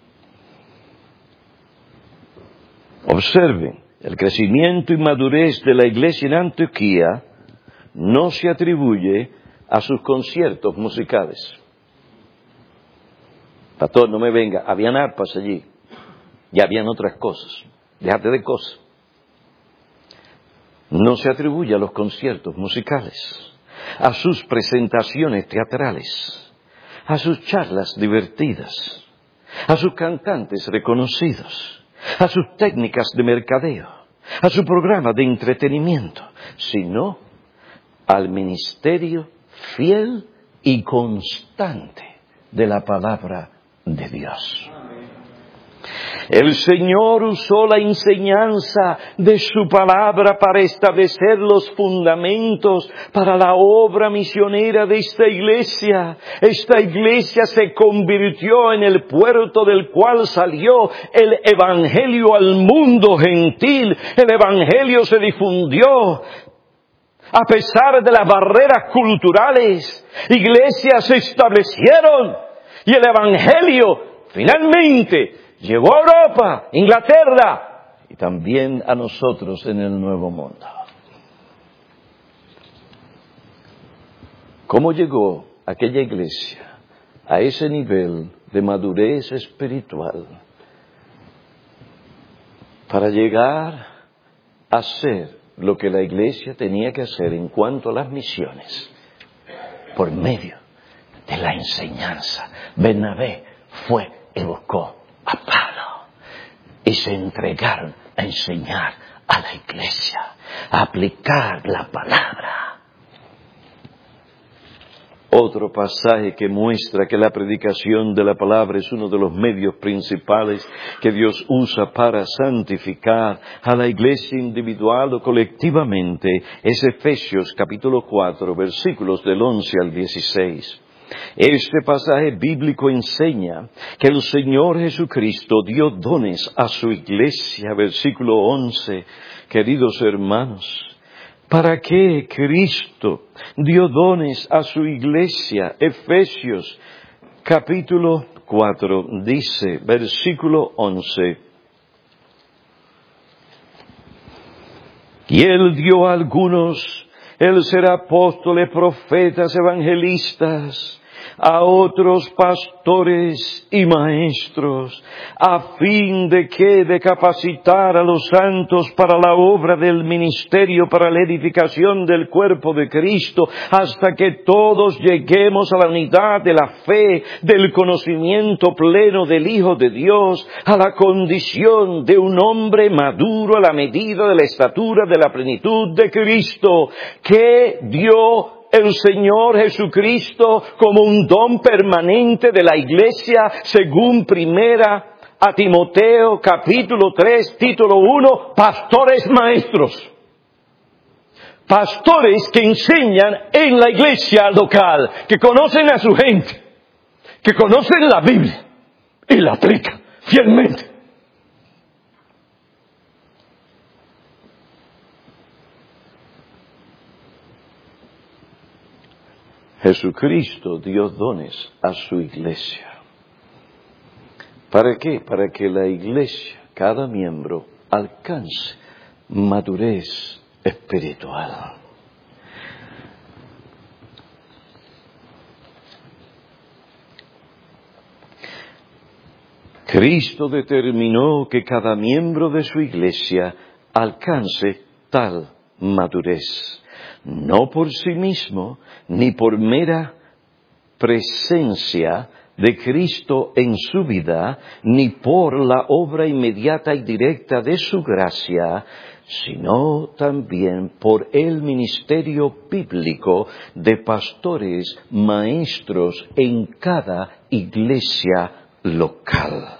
Observen, el crecimiento y madurez de la iglesia en Antioquía no se atribuye a sus conciertos musicales. Pastor, no me venga, habían arpas allí, y habían otras cosas, déjate de cosas. No se atribuye a los conciertos musicales, a sus presentaciones teatrales, a sus charlas divertidas, a sus cantantes reconocidos, a sus técnicas de mercadeo, a su programa de entretenimiento, sino al ministerio fiel y constante de la palabra de Dios. El Señor usó la enseñanza de su palabra para establecer los fundamentos para la obra misionera de esta iglesia. Esta iglesia se convirtió en el puerto del cual salió el evangelio al mundo gentil. El evangelio se difundió. A pesar de las barreras culturales, iglesias se establecieron y el evangelio finalmente llegó a Europa, Inglaterra y también a nosotros en el Nuevo Mundo. ¿Cómo llegó aquella iglesia a ese nivel de madurez espiritual para llegar a ser lo que la iglesia tenía que hacer en cuanto a las misiones? Por medio de la enseñanza. Bernabé fue y buscó a Pablo y se entregaron a enseñar a la iglesia, a aplicar la palabra. Otro pasaje que muestra que la predicación de la palabra es uno de los medios principales que Dios usa para santificar a la iglesia individual o colectivamente es Efesios capítulo cuatro, versículos del once al dieciséis. Este pasaje bíblico enseña que el Señor Jesucristo dio dones a su iglesia, versículo once, queridos hermanos. ¿Para qué Cristo dio dones a su iglesia? Efesios capítulo cuatro dice, versículo once. Y Él dio a algunos el ser apóstoles, profetas, evangelistas, a otros pastores y maestros, a fin de que de capacitar a los santos para la obra del ministerio, para la edificación del cuerpo de Cristo, hasta que todos lleguemos a la unidad de la fe, del conocimiento pleno del Hijo de Dios, a la condición de un hombre maduro a la medida de la estatura de la plenitud de Cristo, que dio el Señor Jesucristo como un don permanente de la iglesia, según primera a Timoteo capítulo tres, título uno, pastores maestros. Pastores que enseñan en la iglesia local, que conocen a su gente, que conocen la Biblia y la aplican fielmente. Jesucristo dio dones a su iglesia. ¿Para qué? Para que la iglesia, cada miembro, alcance madurez espiritual. Cristo determinó que cada miembro de su iglesia alcance tal madurez. No por sí mismo, ni por mera presencia de Cristo en su vida, ni por la obra inmediata y directa de su gracia, sino también por el ministerio bíblico de pastores, maestros en cada iglesia local.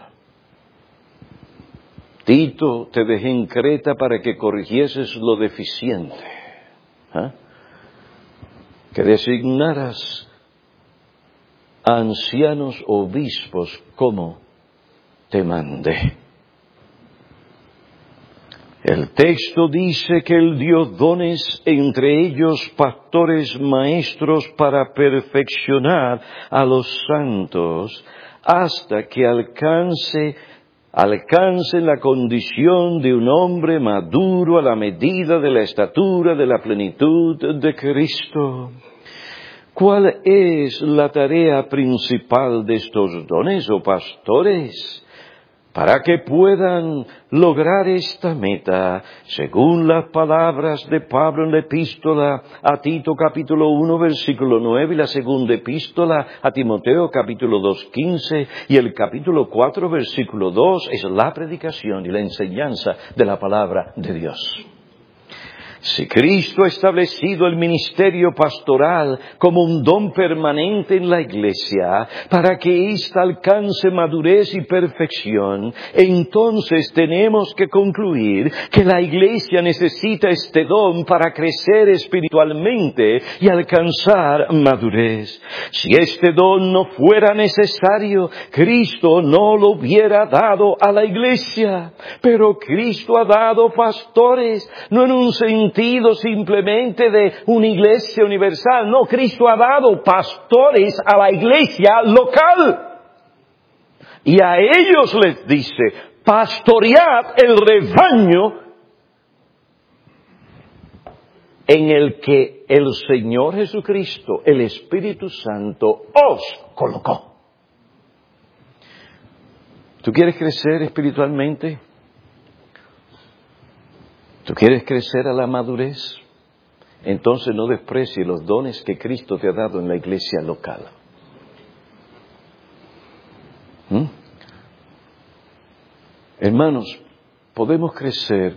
Tito, te dejé en Creta para que corrigieses lo deficiente. ¿Ah? Que designaras a ancianos obispos como te mandé. El texto dice que Él dio dones, entre ellos pastores maestros, para perfeccionar a los santos hasta que alcance, alcance la condición de un hombre maduro a la medida de la estatura de la plenitud de Cristo. ¿Cuál es la tarea principal de estos dones o pastores? Para que puedan lograr esta meta, según las palabras de Pablo en la epístola a Tito capítulo uno versículo nueve y la segunda epístola a Timoteo capítulo dos quince y el capítulo cuatro versículo dos, es la predicación y la enseñanza de la palabra de Dios. Si Cristo ha establecido el ministerio pastoral como un don permanente en la Iglesia, para que ésta alcance madurez y perfección, entonces tenemos que concluir que la Iglesia necesita este don para crecer espiritualmente y alcanzar madurez. Si este don no fuera necesario, Cristo no lo hubiera dado a la Iglesia. Pero Cristo ha dado pastores, no en un sentido simplemente de una iglesia universal. No, Cristo ha dado pastores a la iglesia local. Y a ellos les dice, pastoread el rebaño en el que el Señor Jesucristo, el Espíritu Santo, os colocó. ¿Tú quieres crecer espiritualmente? ¿Tú quieres crecer a la madurez? Entonces no desprecies los dones que Cristo te ha dado en la iglesia local. ¿Mm? Hermanos, podemos crecer,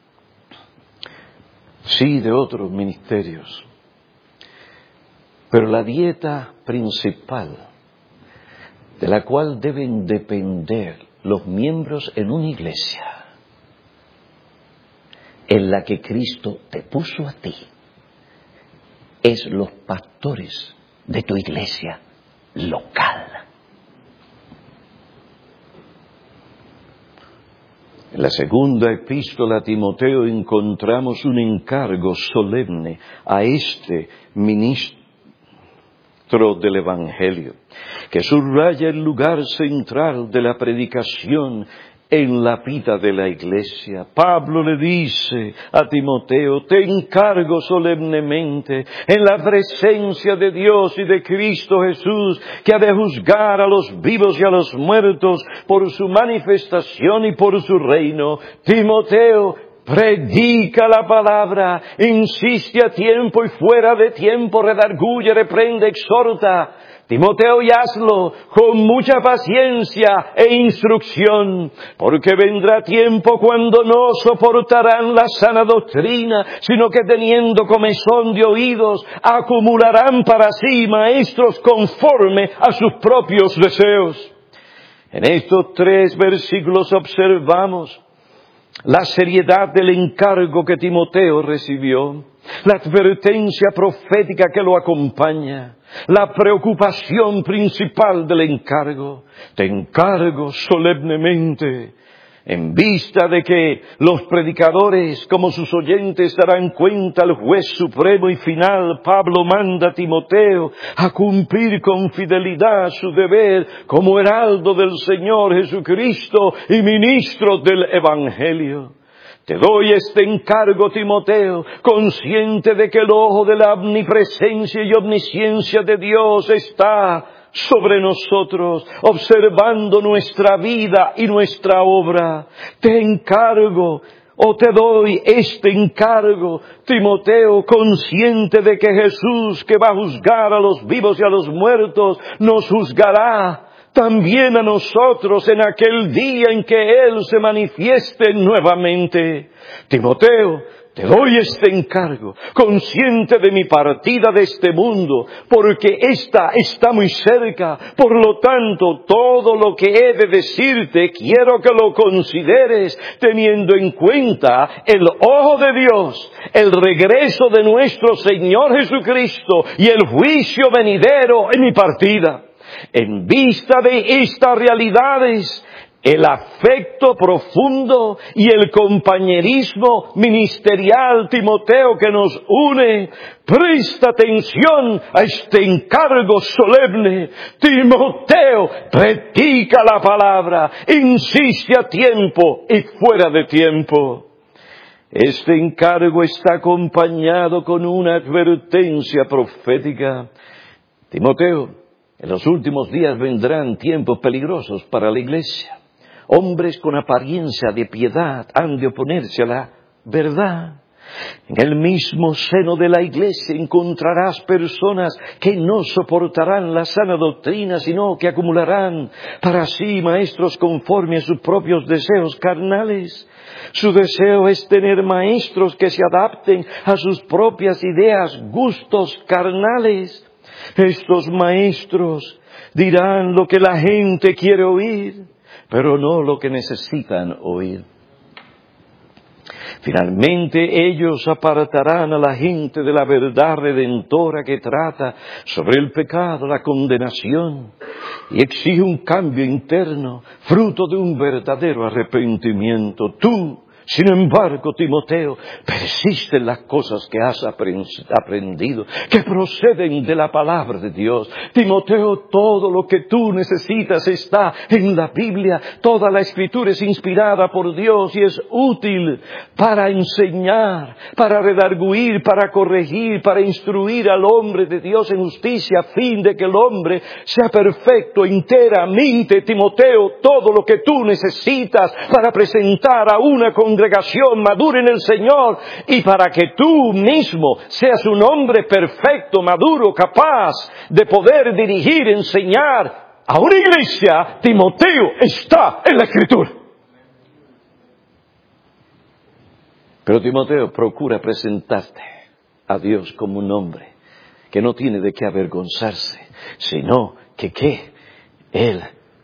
sí, de otros ministerios, pero la dieta principal de la cual deben depender los miembros en una iglesia, en la que Cristo te puso a ti, es los pastores de tu iglesia local. En la segunda epístola a Timoteo encontramos un encargo solemne a este ministro del Evangelio, que subraya el lugar central de la predicación en la vida de la iglesia. Pablo le dice a Timoteo, te encargo solemnemente en la presencia de Dios y de Cristo Jesús, que ha de juzgar a los vivos y a los muertos por su manifestación y por su reino. Timoteo, predica la palabra, insiste a tiempo y fuera de tiempo, redarguye, reprende, exhorta. Timoteo, y hazlo con mucha paciencia e instrucción, porque vendrá tiempo cuando no soportarán la sana doctrina, sino que teniendo comezón de oídos, acumularán para sí maestros conforme a sus propios deseos. En estos tres versículos observamos la seriedad del encargo que Timoteo recibió, la advertencia profética que lo acompaña, la preocupación principal del encargo. Te encargo solemnemente, en vista de que los predicadores, como sus oyentes, darán cuenta al juez supremo y final. Pablo manda a Timoteo a cumplir con fidelidad su deber como heraldo del Señor Jesucristo y ministro del Evangelio. Te doy este encargo, Timoteo, consciente de que el ojo de la omnipresencia y omnisciencia de Dios está sobre nosotros, observando nuestra vida y nuestra obra. Te encargo, o te doy este encargo, Timoteo, consciente de que Jesús, que va a juzgar a los vivos y a los muertos, nos juzgará también a nosotros en aquel día en que Él se manifieste nuevamente. Timoteo, te doy este encargo, consciente de mi partida de este mundo, porque ésta está muy cerca. Por lo tanto, todo lo que he de decirte, quiero que lo consideres teniendo en cuenta el ojo de Dios, el regreso de nuestro Señor Jesucristo y el juicio venidero en mi partida. En vista de estas realidades, el afecto profundo y el compañerismo ministerial, Timoteo, que nos une. Presta atención a este encargo solemne. Timoteo, predica la palabra, insiste a tiempo y fuera de tiempo. Este encargo está acompañado con una advertencia profética. Timoteo, en los últimos días vendrán tiempos peligrosos para la iglesia. Hombres con apariencia de piedad han de oponerse a la verdad. En el mismo seno de la iglesia encontrarás personas que no soportarán la sana doctrina, sino que acumularán para sí maestros conforme a sus propios deseos carnales. Su deseo es tener maestros que se adapten a sus propias ideas, gustos carnales. Estos maestros dirán lo que la gente quiere oír, pero no lo que necesitan oír. Finalmente ellos apartarán a la gente de la verdad redentora que trata sobre el pecado, la condenación, y exige un cambio interno, fruto de un verdadero arrepentimiento. Tú, sin embargo, Timoteo, persiste en las cosas que has aprendido, que proceden de la palabra de Dios. Timoteo, todo lo que tú necesitas está en la Biblia. Toda la Escritura es inspirada por Dios y es útil para enseñar, para redarguir, para corregir, para instruir al hombre de Dios en justicia, a fin de que el hombre sea perfecto enteramente. Timoteo, todo lo que tú necesitas para presentar a una congregación madura en el Señor y para que tú mismo seas un hombre perfecto, maduro, capaz de poder dirigir, enseñar a una iglesia, Timoteo está en la Escritura. Pero Timoteo, procura presentarte a Dios como un hombre que no tiene de qué avergonzarse, sino que ¿qué? Él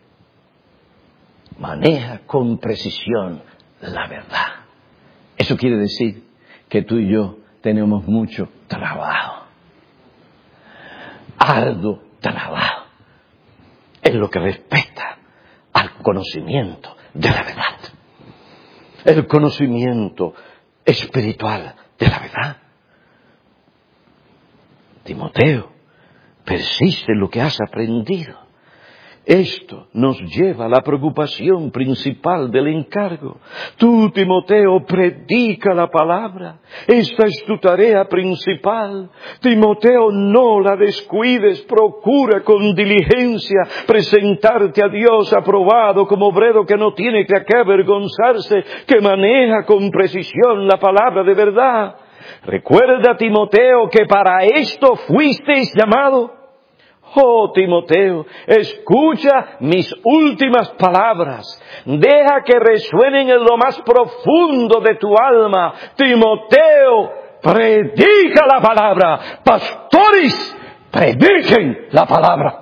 maneja con precisión la verdad. Eso quiere decir que tú y yo tenemos mucho trabajo, arduo trabajo, en lo que respecta al conocimiento de la verdad, el conocimiento espiritual de la verdad. Timoteo, persiste en lo que has aprendido. Esto nos lleva a la preocupación principal del encargo. Tú, Timoteo, predica la palabra. Esta es tu tarea principal. Timoteo, no la descuides. Procura con diligencia presentarte a Dios aprobado como obrero que no tiene que avergonzarse, que maneja con precisión la palabra de verdad. Recuerda, Timoteo, que para esto fuisteis llamado. Oh, Timoteo, escucha mis últimas palabras. Deja que resuenen en lo más profundo de tu alma. Timoteo, predica la palabra. Pastores, prediquen la palabra.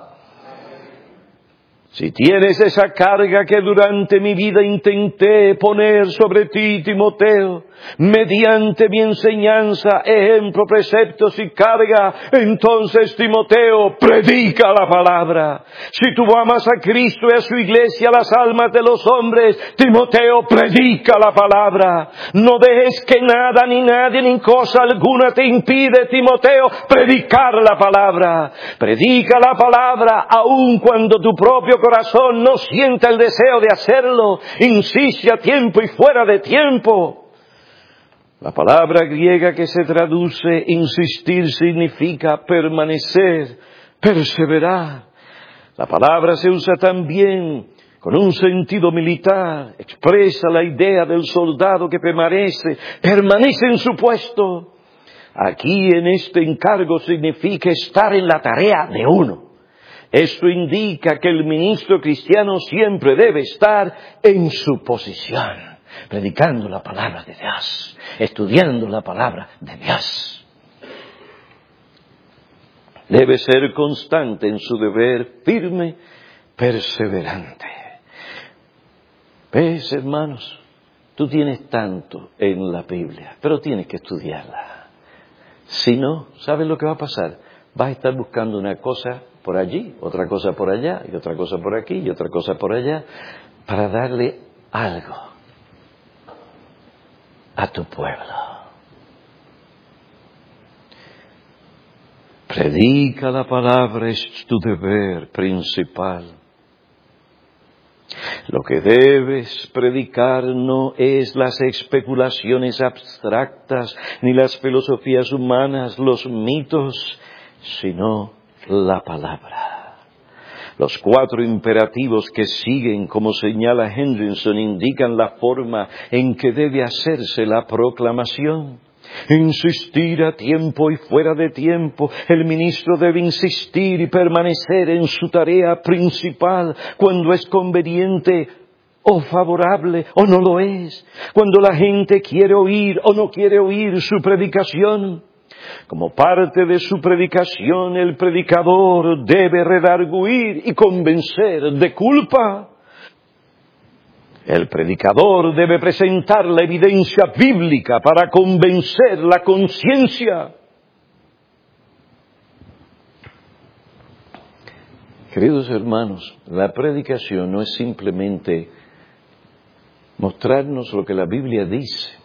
Si tienes esa carga que durante mi vida intenté poner sobre ti, Timoteo, mediante mi enseñanza, ejemplo, preceptos y carga, entonces, Timoteo, predica la palabra. Si tú amas a Cristo y a su iglesia, las almas de los hombres, Timoteo, predica la palabra. No dejes que nada, ni nadie, ni cosa alguna te impide, Timoteo, predicar la palabra. Predica la palabra aun cuando tu propio corazón no sienta el deseo de hacerlo. Insiste a tiempo y fuera de tiempo. La palabra griega que se traduce insistir significa permanecer, perseverar. La palabra se usa también con un sentido militar. Expresa la idea del soldado que permanece, permanece en su puesto. Aquí en este encargo significa estar en la tarea de uno. Esto indica que el ministro cristiano siempre debe estar en su posición, predicando la palabra de Dios, estudiando la palabra de Dios. Debe ser constante en su deber, firme, perseverante. ¿Ves, hermanos? Tú tienes tanto en la Biblia, pero tienes que estudiarla. Si no, ¿sabes lo que va a pasar? Vas a estar buscando una cosa por allí, otra cosa por allá, y otra cosa por aquí, y otra cosa por allá. para darle algo a tu pueblo. Predica la palabra, es tu deber principal. Lo que debes predicar no es las especulaciones abstractas, ni las filosofías humanas, los mitos, sino la palabra. Los cuatro imperativos que siguen, como señala Henderson, indican la forma en que debe hacerse la proclamación. Insistir a tiempo y fuera de tiempo. El ministro debe insistir y permanecer en su tarea principal cuando es conveniente o favorable o no lo es. Cuando la gente quiere oír o no quiere oír su predicación. Como parte de su predicación, el predicador debe redarguir y convencer de culpa. El predicador debe presentar la evidencia bíblica para convencer la conciencia. Queridos hermanos, la predicación no es simplemente mostrarnos lo que la Biblia dice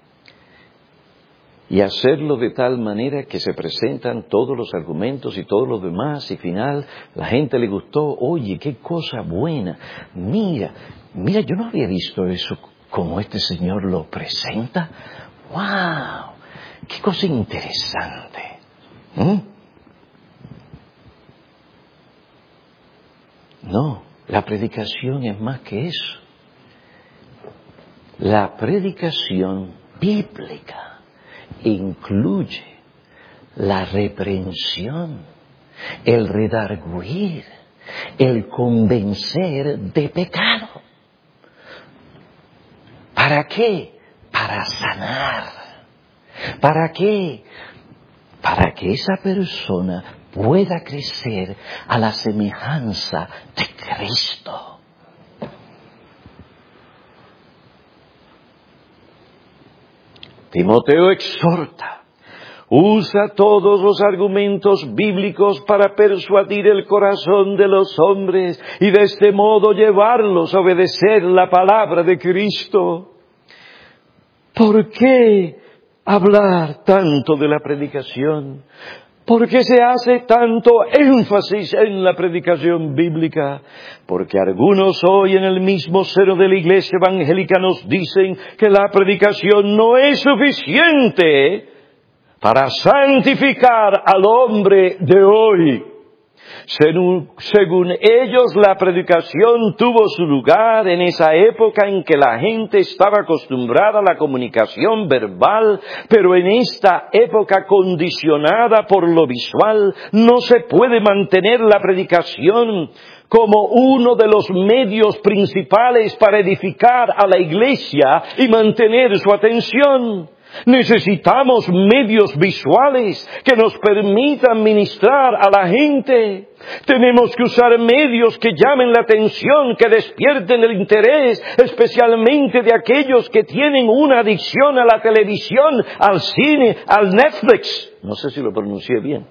y hacerlo de tal manera que se presentan todos los argumentos y todo lo demás y final la gente le gustó. Oye, qué cosa buena. Mira, mira, yo no había visto eso como este señor lo presenta. ¡Wow! ¡Qué cosa interesante! ¿Mm? No, la predicación es más que eso. La predicación bíblica incluye la reprensión, el redarguir, el convencer de pecado. ¿Para qué? Para sanar. ¿Para qué? Para que esa persona pueda crecer a la semejanza de Cristo. Timoteo exhorta, usa todos los argumentos bíblicos para persuadir el corazón de los hombres y de este modo llevarlos a obedecer la palabra de Cristo. ¿Por qué hablar tanto de la predicación? ¿Por qué se hace tanto énfasis en la predicación bíblica? Porque algunos hoy en el mismo seno de la iglesia evangélica nos dicen que la predicación no es suficiente para santificar al hombre de hoy. Según, según ellos, la predicación tuvo su lugar en esa época en que la gente estaba acostumbrada a la comunicación verbal, pero en esta época condicionada por lo visual, no se puede mantener la predicación como uno de los medios principales para edificar a la iglesia y mantener su atención. Necesitamos medios visuales que nos permitan ministrar a la gente. Tenemos que usar medios que llamen la atención, que despierten el interés, especialmente de aquellos que tienen una adicción a la televisión, al cine, al Netflix. No sé si lo pronuncié bien.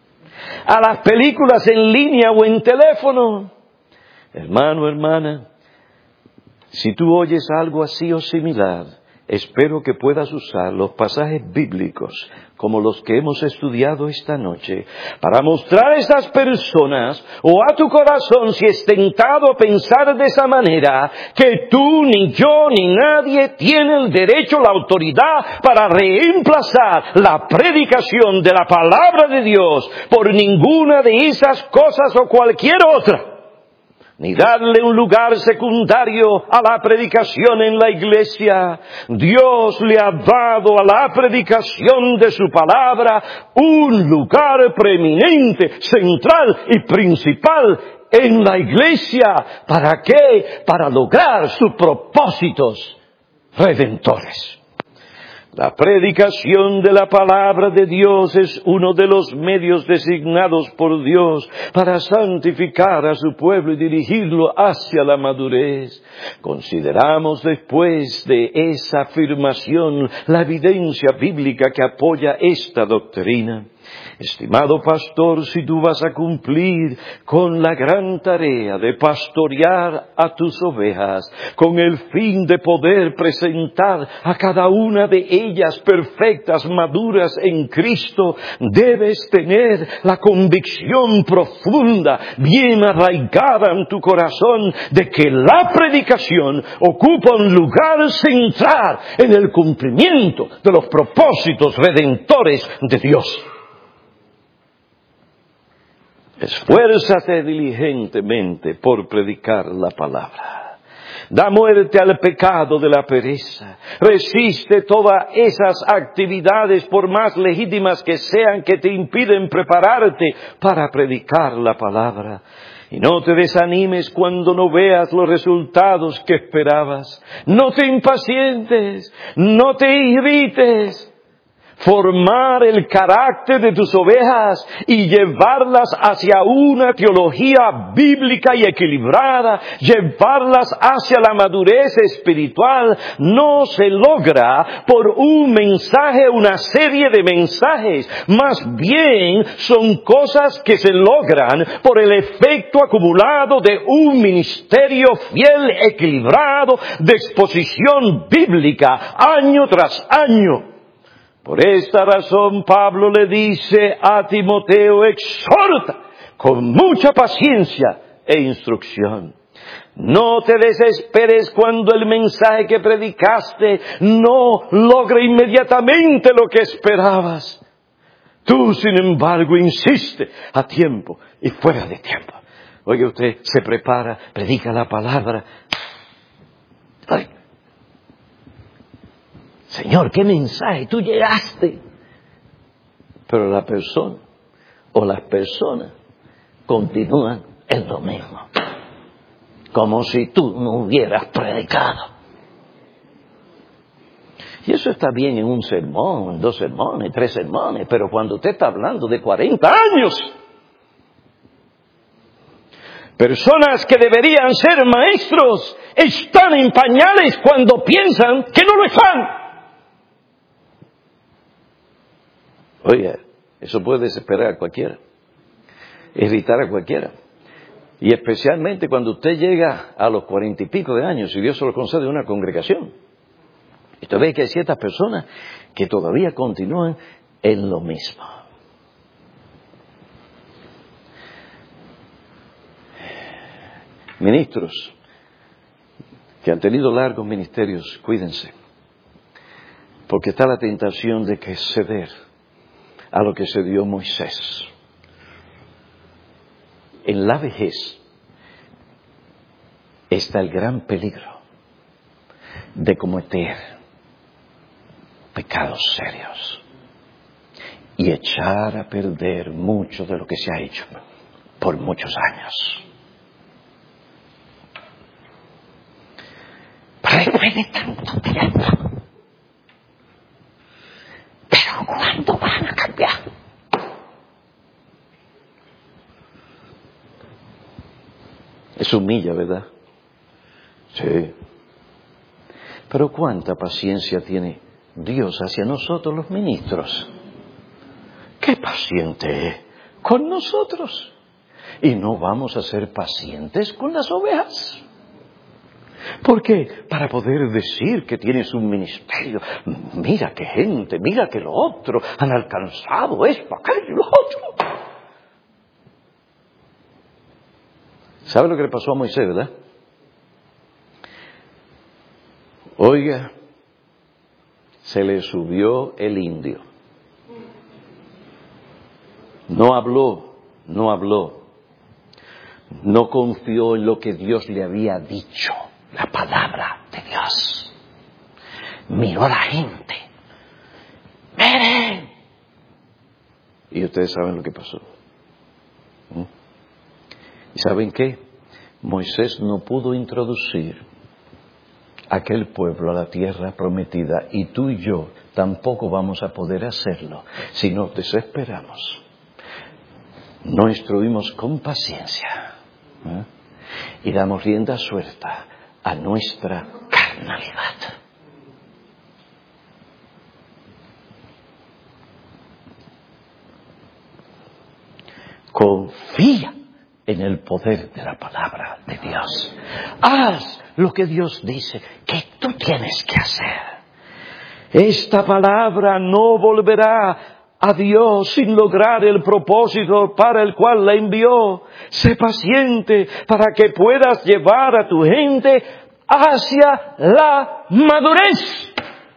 A las películas en línea o en teléfono. Hermano, hermana, si tú oyes algo así o similar, espero que puedas usar los pasajes bíblicos como los que hemos estudiado esta noche para mostrar a estas personas o a tu corazón, si es tentado a pensar de esa manera, que tú, ni yo, ni nadie tiene el derecho, la autoridad para reemplazar la predicación de la palabra de Dios por ninguna de esas cosas o cualquier otra. Ni darle un lugar secundario a la predicación en la iglesia. Dios le ha dado a la predicación de su palabra un lugar preeminente, central y principal en la iglesia. ¿Para qué? Para lograr sus propósitos redentores. La predicación de la palabra de Dios es uno de los medios designados por Dios para santificar a su pueblo y dirigirlo hacia la madurez. Consideramos después de esa afirmación la evidencia bíblica que apoya esta doctrina. Estimado pastor, si tú vas a cumplir con la gran tarea de pastorear a tus ovejas, con el fin de poder presentar a cada una de ellas perfectas, maduras en Cristo, debes tener la convicción profunda, bien arraigada en tu corazón, de que la predicación ocupa un lugar central en el cumplimiento de los propósitos redentores de Dios. Esfuérzate diligentemente por predicar la palabra. Da muerte al pecado de la pereza. Resiste todas esas actividades, por más legítimas que sean, que te impiden prepararte para predicar la palabra. Y no te desanimes cuando no veas los resultados que esperabas. No te impacientes, no te irrites. Formar el carácter de tus ovejas y llevarlas hacia una teología bíblica y equilibrada, llevarlas hacia la madurez espiritual, no se logra por un mensaje, una serie de mensajes. Más bien son cosas que se logran por el efecto acumulado de un ministerio fiel, equilibrado, de exposición bíblica, año tras año. Por esta razón Pablo le dice a Timoteo: exhorta con mucha paciencia e instrucción. No te desesperes cuando el mensaje que predicaste no logra inmediatamente lo que esperabas. Tú, sin embargo, insiste a tiempo y fuera de tiempo. Oye, usted se prepara, predica la palabra. Ay, Señor, ¿qué mensaje? Tú llegaste. Pero la persona o las personas continúan en lo mismo. Como si tú no hubieras predicado. Y eso está bien en un sermón, en dos sermones, tres sermones. Pero cuando usted está hablando de cuarenta años. Personas que deberían ser maestros están en pañales cuando piensan que no lo están. Oye, eso puede desesperar a cualquiera, irritar a cualquiera. Y especialmente cuando usted llega a los cuarenta y pico de años y Dios se lo concede a una congregación. Y usted ve que hay ciertas personas que todavía continúan en lo mismo. Ministros que han tenido largos ministerios, cuídense. Porque está la tentación de que ceder a lo que se dio Moisés. En la vejez está el gran peligro de cometer pecados serios y echar a perder mucho de lo que se ha hecho por muchos años. Recuerde tanto tiempo. Pero ¿cuándo van a cambiar? Eso humilla, ¿verdad? Sí. Pero ¿cuánta paciencia tiene Dios hacia nosotros los ministros? ¡Qué paciente es con nosotros! Y no vamos a ser pacientes con las ovejas. ¿Por qué? Para poder decir que tienes un ministerio. Mira qué gente, mira que lo otro, han alcanzado esto, aquello, lo otro. ¿Sabe lo que le pasó a Moisés, verdad? Oiga, se le subió el indio. No habló, no habló. No confió en lo que Dios le había dicho. La palabra de Dios. Miró a la gente. ¡Miren! Y ustedes saben lo que pasó. ¿Mm? ¿Y saben qué? Moisés no pudo introducir aquel pueblo a la tierra prometida, y tú y yo tampoco vamos a poder hacerlo si nos desesperamos. No instruimos con paciencia, ¿eh? Y damos rienda suelta a nuestra carnalidad. en el poder de la palabra de Dios. Haz lo que Dios dice que tú tienes que hacer. Esta palabra no volverá a Dios sin lograr el propósito para el cual la envió. Sé paciente para que puedas llevar a tu gente hacia la madurez.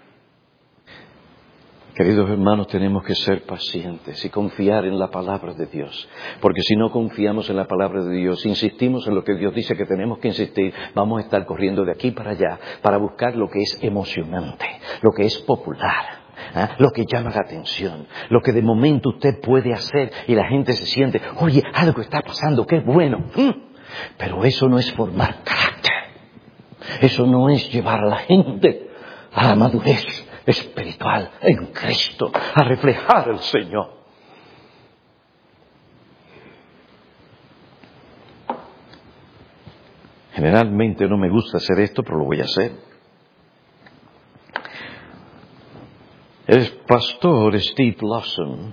Queridos hermanos, tenemos que ser pacientes y confiar en la palabra de Dios. Porque si no confiamos en la palabra de Dios, insistimos en lo que Dios dice que tenemos que insistir, vamos a estar corriendo de aquí para allá para buscar lo que es emocionante, lo que es popular. ¿Eh? Lo que llama la atención, lo que de momento usted puede hacer y la gente se siente, oye, algo está pasando, qué bueno. ¿Mm? Pero eso no es formar carácter. Eso no es llevar a la gente a la madurez espiritual en Cristo, a reflejar al Señor. Generalmente no me gusta hacer esto, pero lo voy a hacer. El pastor Steve Lawson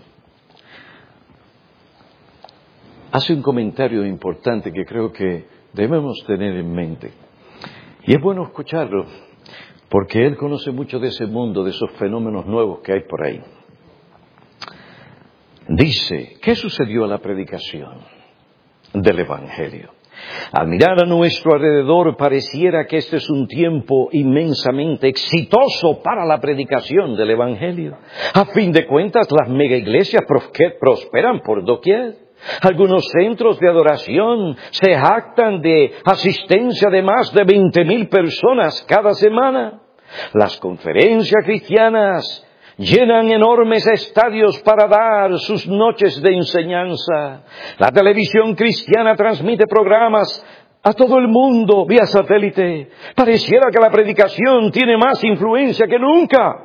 hace un comentario importante que creo que debemos tener en mente. Y es bueno escucharlo, porque él conoce mucho de ese mundo, de esos fenómenos nuevos que hay por ahí. Dice, ¿qué sucedió a la predicación del Evangelio? Al mirar a nuestro alrededor pareciera que este es un tiempo inmensamente exitoso para la predicación del Evangelio. A fin de cuentas, las mega iglesias prosperan por doquier. Algunos centros de adoración se jactan de asistencia de más de veinte mil personas cada semana. Las conferencias cristianas llenan enormes estadios para dar sus noches de enseñanza. La televisión cristiana transmite programas a todo el mundo vía satélite. Pareciera que la predicación tiene más influencia que nunca.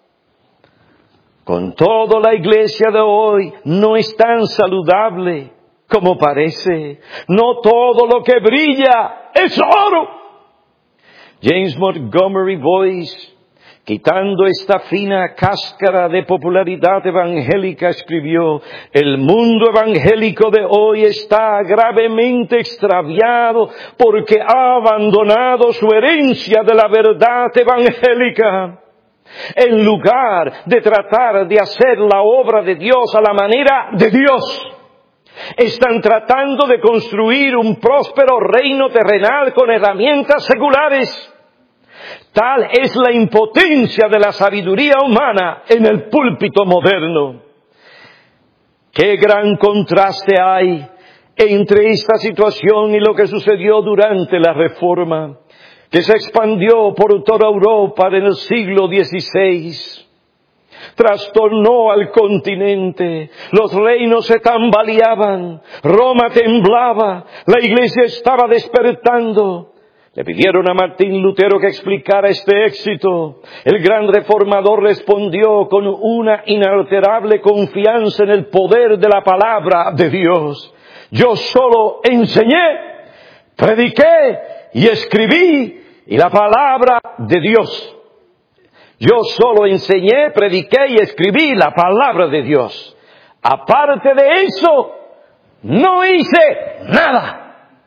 Con todo, la iglesia de hoy no es tan saludable como parece. No todo lo que brilla es oro. James Montgomery Boyce, quitando esta fina cáscara de popularidad evangélica, escribió: el mundo evangélico de hoy está gravemente extraviado porque ha abandonado su herencia de la verdad evangélica. En lugar de tratar de hacer la obra de Dios a la manera de Dios, están tratando de construir un próspero reino terrenal con herramientas seculares. Tal es la impotencia de la sabiduría humana en el púlpito moderno. Qué gran contraste hay entre esta situación y lo que sucedió durante la Reforma, que se expandió por toda Europa en el siglo dieciséis. Trastornó al continente, los reinos se tambaleaban, Roma temblaba, la iglesia estaba despertando. Le pidieron a Martín Lutero que explicara este éxito. El gran reformador respondió con una inalterable confianza en el poder de la palabra de Dios. Yo solo enseñé, prediqué y escribí, y la palabra de Dios. Yo solo enseñé, prediqué y escribí la palabra de Dios. Aparte de eso, no hice nada.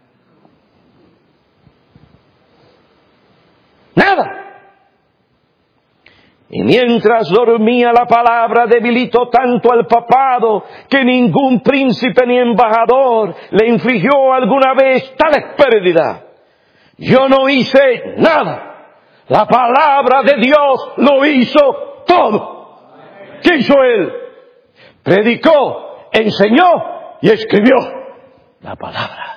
Nada. Y mientras dormía, la palabra debilitó tanto al papado que ningún príncipe ni embajador le infligió alguna vez tales pérdidas. Yo no hice nada. La palabra de Dios lo hizo todo. ¿Qué hizo él? Predicó, enseñó y escribió la palabra.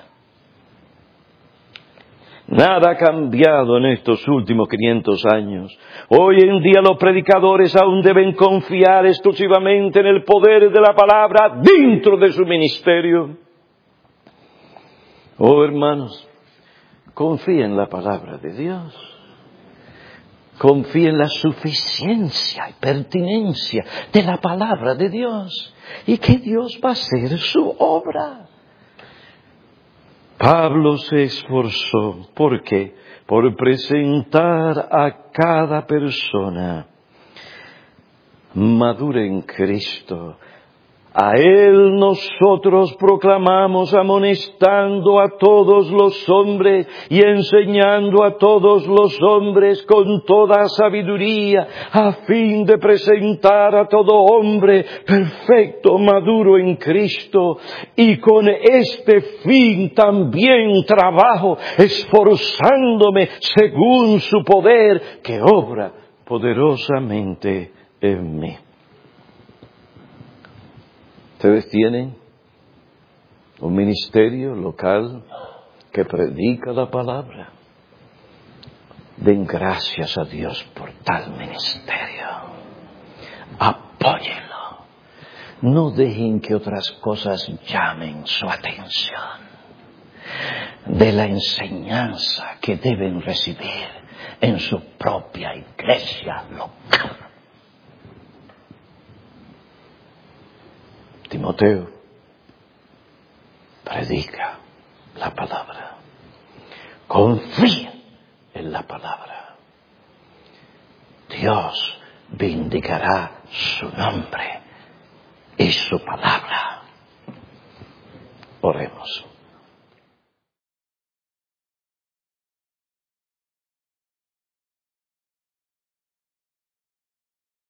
Nada ha cambiado en estos últimos quinientos años. Hoy en día los predicadores aún deben confiar exclusivamente en el poder de la palabra dentro de su ministerio. Oh, hermanos, confía en la palabra de Dios. Confía en la suficiencia y pertinencia de la palabra de Dios y que Dios va a hacer su obra. Pablo se esforzó, ¿por qué? Por presentar a cada persona madura en Cristo A Él nosotros proclamamos amonestando a todos los hombres y enseñando a todos los hombres con toda sabiduría, a fin de presentar a todo hombre perfecto, maduro en Cristo. Y con este fin también trabajo, esforzándome según su poder que obra poderosamente en mí. Ustedes tienen un ministerio local que predica la palabra. Den gracias a Dios por tal ministerio. Apóyenlo. No dejen que otras cosas llamen su atención de la enseñanza que deben recibir en su propia iglesia local. Timoteo, predica la palabra. Confía en la palabra. Dios vindicará su nombre y su palabra. Oremos.